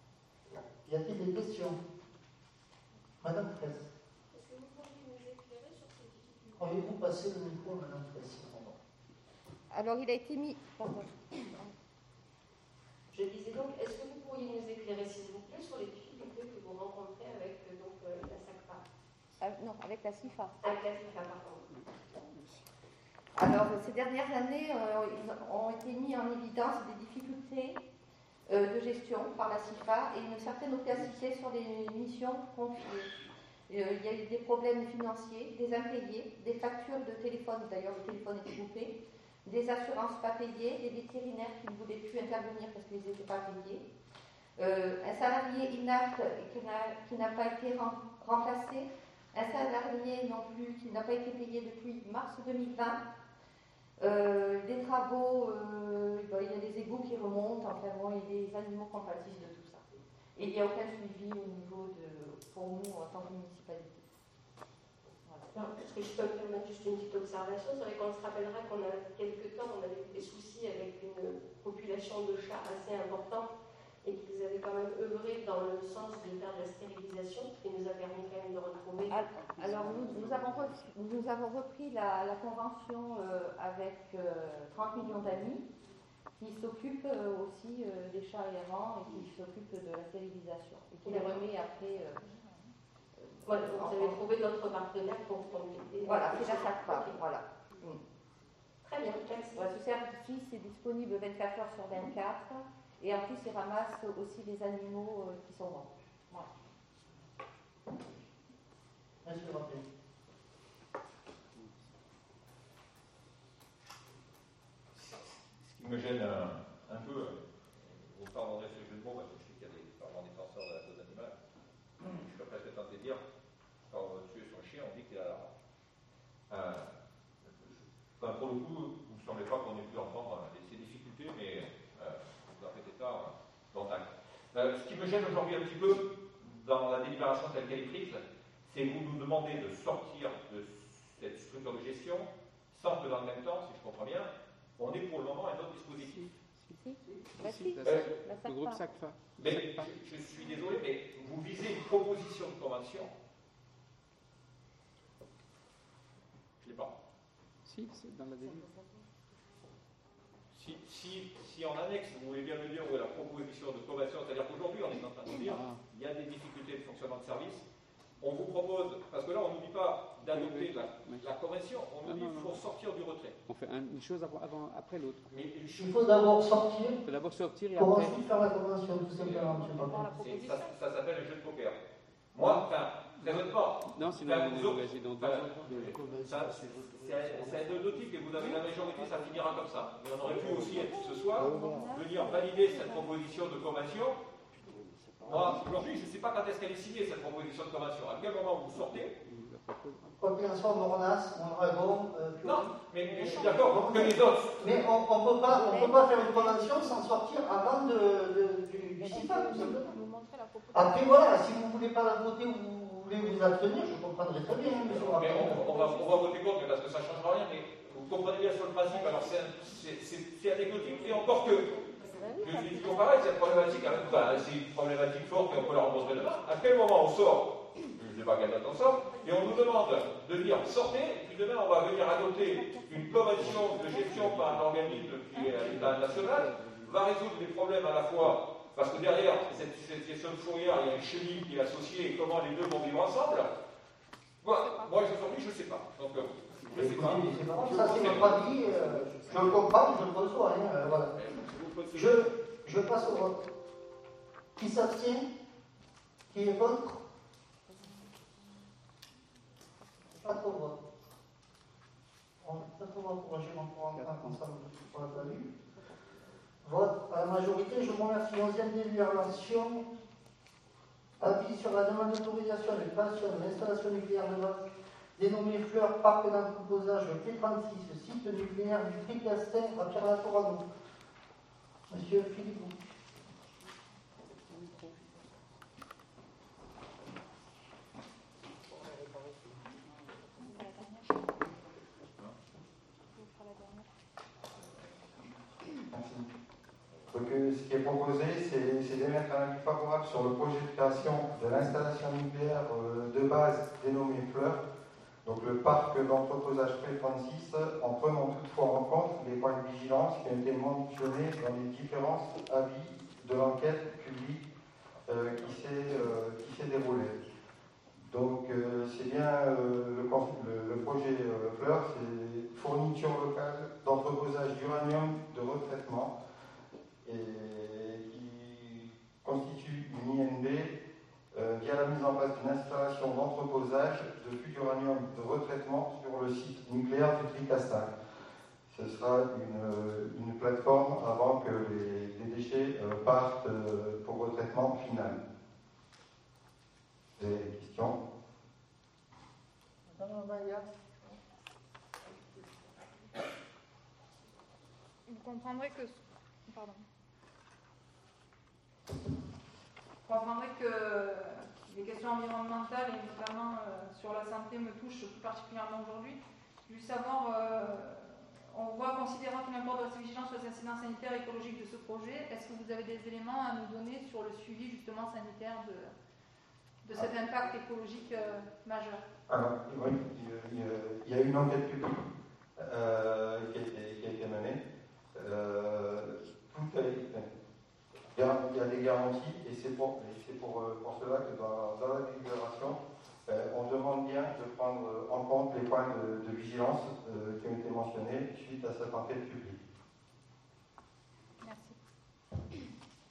Y a-t-il des questions? Madame Fraisse. Est-ce que vous pourriez nous éclairer sur ces difficultés? Pourriez-vous passer le micro, Madame Fraisse? Alors, il a été mis... Pardon. Je disais donc, est-ce que vous pourriez nous éclairer, s'il vous plaît, sur les difficultés que vous rencontrez avec la SACPA avec la CIFA. Avec la CIFA, pardon. Alors, ces dernières années ont été mis en évidence des difficultés de gestion par la CIFA et une certaine opacité sur les missions confiées. Il y a eu des problèmes financiers, des impayés, des factures de téléphone, d'ailleurs le téléphone était coupé, des assurances pas payées, des vétérinaires qui ne voulaient plus intervenir parce qu'ils n'étaient pas payés, un salarié inapte qui n'a pas été remplacé, un salarié non plus qui n'a pas été payé depuis mars 2020, des travaux, il y a des égouts qui remontent, enfin bon, il y a des animaux qu'on pâtissent de tout ça. Et il n'y a aucun suivi au niveau pour nous en tant que municipalité. Voilà. Alors, est-ce que je peux me permettre juste une petite observation? C'est vrai qu'on se rappellera qu'on a quelques temps, on avait eu des soucis avec une population de chats assez importante et qu'ils avaient quand même œuvré dans le sens de faire de la stérilisation, ce qui nous a permis quand même de retrouver... Alors nous avons repris la convention avec 30 millions d'amis qui s'occupent aussi des chats errants et qui s'occupent de la stérilisation et qui les remet après... Voilà, vous avez trouvé d'autres partenaires pour compléter. Voilà, c'est la SACPA, voilà. Très bien, merci. Ouais, ce service est disponible 24 heures sur 24 et en plus il ramasse aussi les animaux qui sont morts. Voilà. Merci de rappeler. Ce qui me gêne un peu, vous pardonnerez ce jeu de mots, parce que je sais qu'il y a des parents défenseurs de la cause animale, je serais presque tenté de dire, quand on tue son chien, on dit qu'il a la rage. Pour le coup, vous ne semblez pas qu'on ait pu entendre ces difficultés, mais vous en faites état dans l'acte. Ce qui me gêne aujourd'hui un petit peu dans la délibération telle qu'elle est prise, c'est que vous nous demandez de sortir de cette structure de gestion sans que dans le même temps, si je comprends bien, on ait pour le moment un autre dispositif. Le groupe SACFA. Mais je suis désolé, mais vous visez une proposition de convention. Je ne l'ai pas. Si, c'est dans la délibération. Si en annexe, vous voulez bien me dire où est la proposition de convention, c'est-à-dire qu'aujourd'hui, on est en train de dire il y a des difficultés de fonctionnement de service. On vous propose, parce que là, on ne nous dit pas d'adopter la convention, on nous dit qu'il faut sortir du retrait. On fait une chose après l'autre. Il faut d'abord sortir, et pour après... ensuite faire la convention, tout simplement, M. Papin. Ça s'appelle un jeu de poker. Moi, très honnêtement, non, sinon vous engagez dans c'est anecdotique et vous avez la majorité, ça finira comme ça. Mais on aurait pu aussi être ce soir, venir valider cette proposition de convention. Moi, aujourd'hui, je ne sais pas quand est-ce qu'elle est signée, cette proposition de convention. À quel moment vous sortez? Quoi qu'il en soit, Mornas, Mondragon... non, mais je suis d'accord que les autres... Mais on ne peut pas faire une convention sans sortir avant du CIFA, tout simplement. Après, voilà, si vous ne voulez pas la voter ou vous voulez vous abstenir, je comprendrai très bien, monsieur le rapporteur. On va voter contre, parce que ça ne changera rien, mais vous comprenez bien sur le principe, alors c'est anecdotique, et encore que... Je dis toujours pareil, cette problématique, c'est une problématique forte et on peut la remontrer demain. À quel moment on sort, je ne sais pas quelle date on sort, et on nous demande de dire sortez, et puis demain on va venir adopter une convention de gestion par un organisme qui est à l'état national, va résoudre des problèmes à la fois, parce que derrière cette question de fourrière, il y a une chenille qui est associée et comment les deux vont vivre ensemble. Voilà, moi aujourd'hui je ne sais pas. Donc, je ne sais pas. Ça c'est notre avis, je le comprends, je le reçois. Voilà. Je passe au vote. Qui s'abstient? Qui est contre? Pas trop vote. On pour agir ensemble pour la famille. Vote à la majorité. Je vous remercie. 11e délibération. Avis sur la demande d'autorisation de création de l'installation nucléaire de base dénommée Fleur Parc d'entreposage P36, site nucléaire du Tricastin à Pierre-la-Tourano. Monsieur Philippe. Donc, ce qui est proposé, c'est d'émettre un avis favorable sur le projet de création de l'installation nucléaire de base dénommée Fleur, donc le parc d'entreposage P36, en prenant toutefois en compte les points de vigilance qui ont été mentionnés dans les différents avis de l'enquête publique qui s'est déroulée. Donc c'est bien via la mise en place d'une installation d'entreposage de fûts d'uranium de retraitement sur le site nucléaire du Tricastin. Ce sera une plateforme avant que les déchets partent pour retraitement final. Vous avez des questions? Vous comprendrez que... Pardon. Vous comprendrez que les questions environnementales et notamment sur la santé me touchent tout particulièrement aujourd'hui. Je veux savoir, on voit, considérant qu'il importe de rester vigilant sur les incidents sanitaires et écologiques de ce projet, est-ce que vous avez des éléments à nous donner sur le suivi justement sanitaire de cet impact écologique majeur? Alors, oui, il y a une enquête publique qui a été menée. Il y a des garanties et c'est pour cela que dans la délibération, on demande bien de prendre en compte les points de vigilance qui ont été mentionnés suite à cette enquête publique. Merci.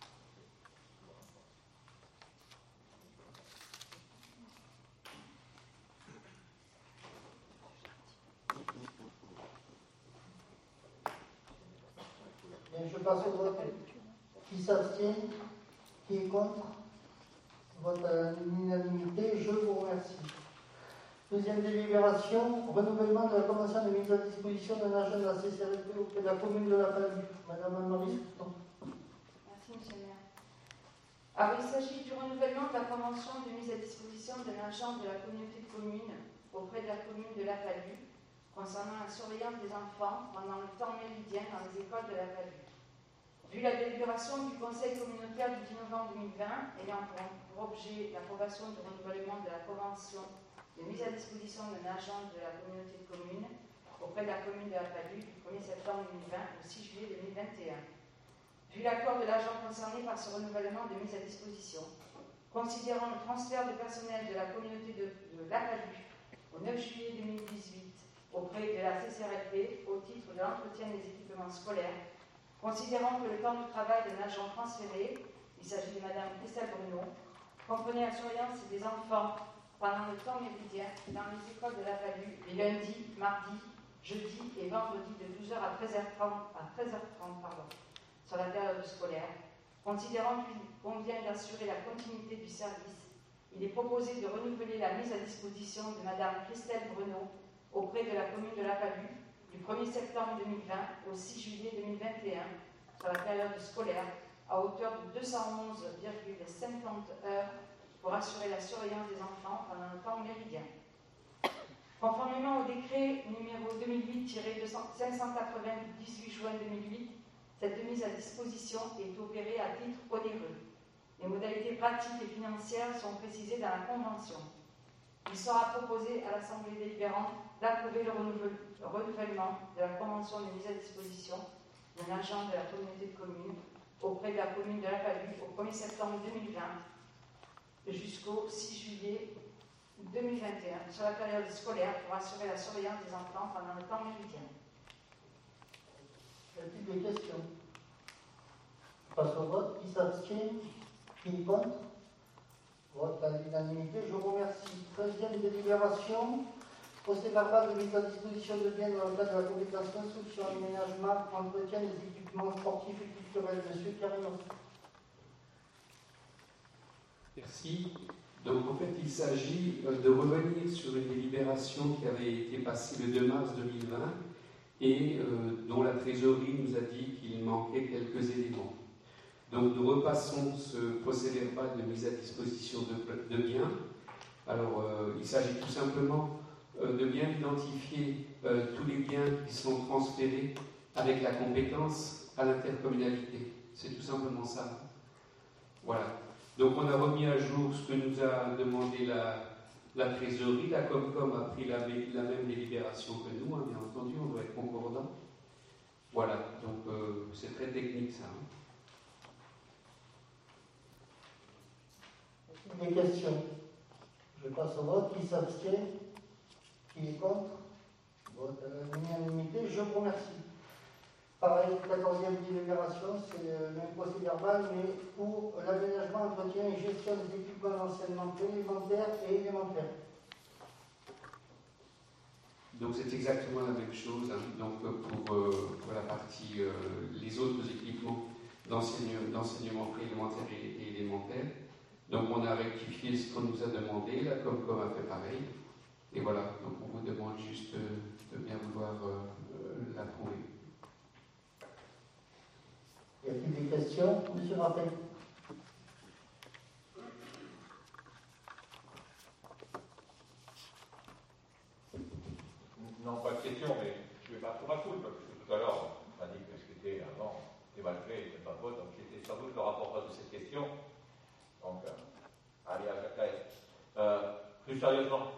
Bien, je passe au vote. Qui s'abstient? Qui est contre? Vote à l'unanimité. Je vous remercie. Deuxième délibération, renouvellement de la convention de mise à disposition d'un agent de la CCRP auprès de la commune de La Palue. Madame Anne-Marie Souton. Merci, monsieur le maire. Alors, il s'agit du renouvellement de la convention de mise à disposition d'un agent de la communauté de communes auprès de la commune de La Palue concernant la surveillance des enfants pendant le temps méridien dans les écoles de La Palue. Vu la délibération du Conseil communautaire du 10 novembre 2020 ayant pour objet l'approbation du renouvellement de la convention de mise à disposition d'un agent de la communauté de communes auprès de la commune de La Palue du 1er septembre 2020 au 6 juillet 2021. Vu l'accord de l'agent concerné par ce renouvellement de mise à disposition, considérant le transfert de personnel de la communauté de La Palue au 9 juillet 2018 auprès de la CCRLP au titre de l'entretien des équipements scolaires, considérant que le temps de travail d'un agent transféré, il s'agit de Madame Christelle Bruno, comprenait la surveillance des enfants pendant le temps méridien dans les écoles de La Palue les lundis, mardis, jeudis et vendredis de 12h à 13h30 sur la période scolaire. Considérant qu'il convient d'assurer la continuité du service, il est proposé de renouveler la mise à disposition de Madame Christelle Bruno auprès de la commune de La Palue du 1er septembre 2020 au 6 juillet 2021 sur la période scolaire à hauteur de 211,50 heures pour assurer la surveillance des enfants pendant le temps méridien. Conformément au décret numéro 2008-580 du 18 juin 2008, cette mise à disposition est opérée à titre onéreux. Les modalités pratiques et financières sont précisées dans la Convention. Il sera proposé à l'Assemblée délibérante d'approuver le renouvellement de la Convention de mise à disposition d'un agent de la communauté de communes auprès de la commune de La Palue au 1er septembre 2020 jusqu'au 6 juillet 2021 sur la période scolaire pour assurer la surveillance des enfants pendant le temps méridien. Y a-t-il des questions? Je passe au vote. Qui s'abstient? Qui est contre? Vote à l'unanimité. Je vous remercie. 13e délibération. Procès verbal de mise à disposition de biens dans le cadre de la compétence construction, aménagement, entretien des équipements sportifs et culturels. Monsieur Carignon. Merci. Donc en fait, il s'agit de revenir sur une délibération qui avait été passée le 2 mars 2020 et dont la trésorerie nous a dit qu'il manquait quelques éléments. Donc nous repassons ce procès verbal de mise à disposition de biens. Alors il s'agit tout simplement de bien identifier tous les biens qui sont transférés avec la compétence à l'intercommunalité. C'est tout simplement ça. Voilà. Donc on a remis à jour ce que nous a demandé la trésorerie. La Comcom a pris la même délibération que nous, hein, bien entendu, on doit être concordant. Voilà, donc c'est très technique ça. Hein. Des questions? Je passe au vote. Qui s'abstient? Qui est contre? Vote à l'unanimité. Je vous remercie. Pareil, 14e délibération, c'est le même procès verbal, mais pour l'aménagement, entretien et gestion des équipements d'enseignement élémentaire et élémentaire. Donc c'est exactement la même chose. Hein. Donc pour la partie, les autres équipements d'enseignement préélémentaire et élémentaire. Donc on a rectifié ce qu'on nous a demandé, la Comcom a fait pareil. Et voilà, donc on vous demande juste de bien vouloir l'approuver. Y a-t-il des questions, Monsieur Rappel? Non, pas de question, mais je ne vais pas trop ma foule, parce que tout à l'heure, on m'a dit que ce qui était avant était mal fait, c'était pas bon, donc j'étais sans doute le rapporteur de cette question. Donc, allez à Jacques. Plus sérieusement,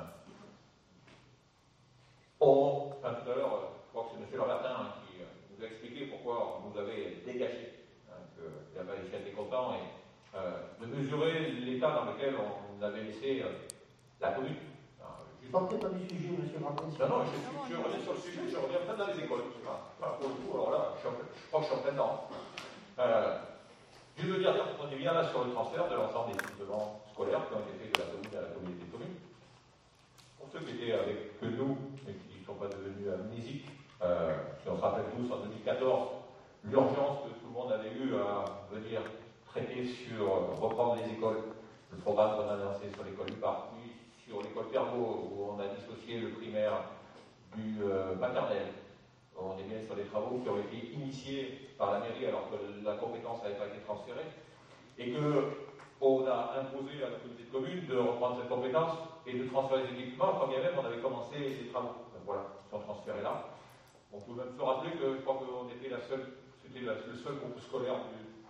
tout à l'heure, je crois que c'est M. Lambertin qui nous a expliqué pourquoi on nous avait dégagé, qu'il avait été content, et de mesurer l'état dans lequel on avait laissé la commune. Sortez pas du sujet, monsieur Rappel. Non, je reviens sur le sujet, je reviens peut-être dans les écoles. Pour le coup, alors là, je crois que je suis en plein dedans. Je veux dire qu'on est bien là sur le transfert de l'ensemble des équipements scolaires qui ont été faits de la commune à la communauté de communes. Pour ceux qui étaient avec nous et qui ne sont pas devenus amnésiques, si on se rappelle tous, en 2014, l'urgence que tout le monde avait eu à venir traiter sur reprendre les écoles, le programme qu'on a lancé sur l'école du Parc, puis sur l'école Pervaux, où on a dissocié le primaire du maternel. On est bien sur des travaux qui ont été initiés par la mairie alors que la compétence n'avait pas été transférée, et qu'on a imposé à la communauté de communes de reprendre cette compétence et de transférer les équipements, quand bien même on avait commencé les travaux. Donc voilà, ils sont transférés là. On peut même se rappeler que je crois qu'on était c'était le seul groupe scolaire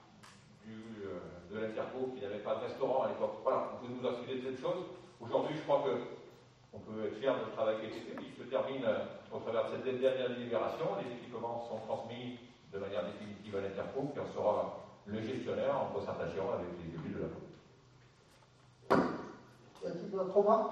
de l'Interco qui n'avait pas de restaurant à l'époque. Voilà, on peut nous assurer de cette chose. Aujourd'hui, je crois qu'on peut être fier de le travail qui a été fait. Il se termine au travers de cette dernière délibération. Les équipements sont transmis de manière définitive à l'Interco, qui en sera le gestionnaire en concertation avec les élus de la commune. Y a-t-il d'autres remarques?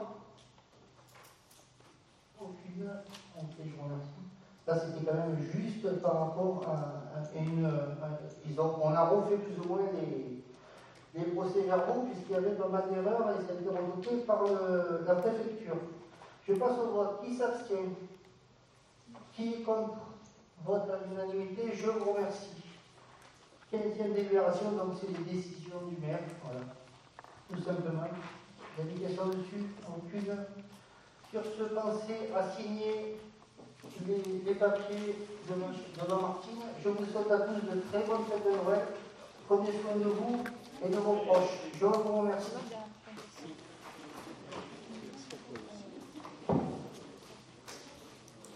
Aucune. Ok, je vous remercie. Là, c'était quand même juste par rapport à on a refait plus ou moins les procès-verbaux, puisqu'il y avait pas mal d'erreurs et ça a été retoqué par la préfecture. Je passe au vote. Qui s'abstient? Qui est contre? Vote à l'unanimité. Je vous remercie. 15e délibération, donc c'est les décisions du maire. Voilà. Tout simplement. Il y a des questions dessus? Aucune. Sur ce, pensez à signer les papiers de Martine. Je vous souhaite à tous de très bonnes fêtes de Noël. Prenez soin de vous et de vos proches. Je vous remercie.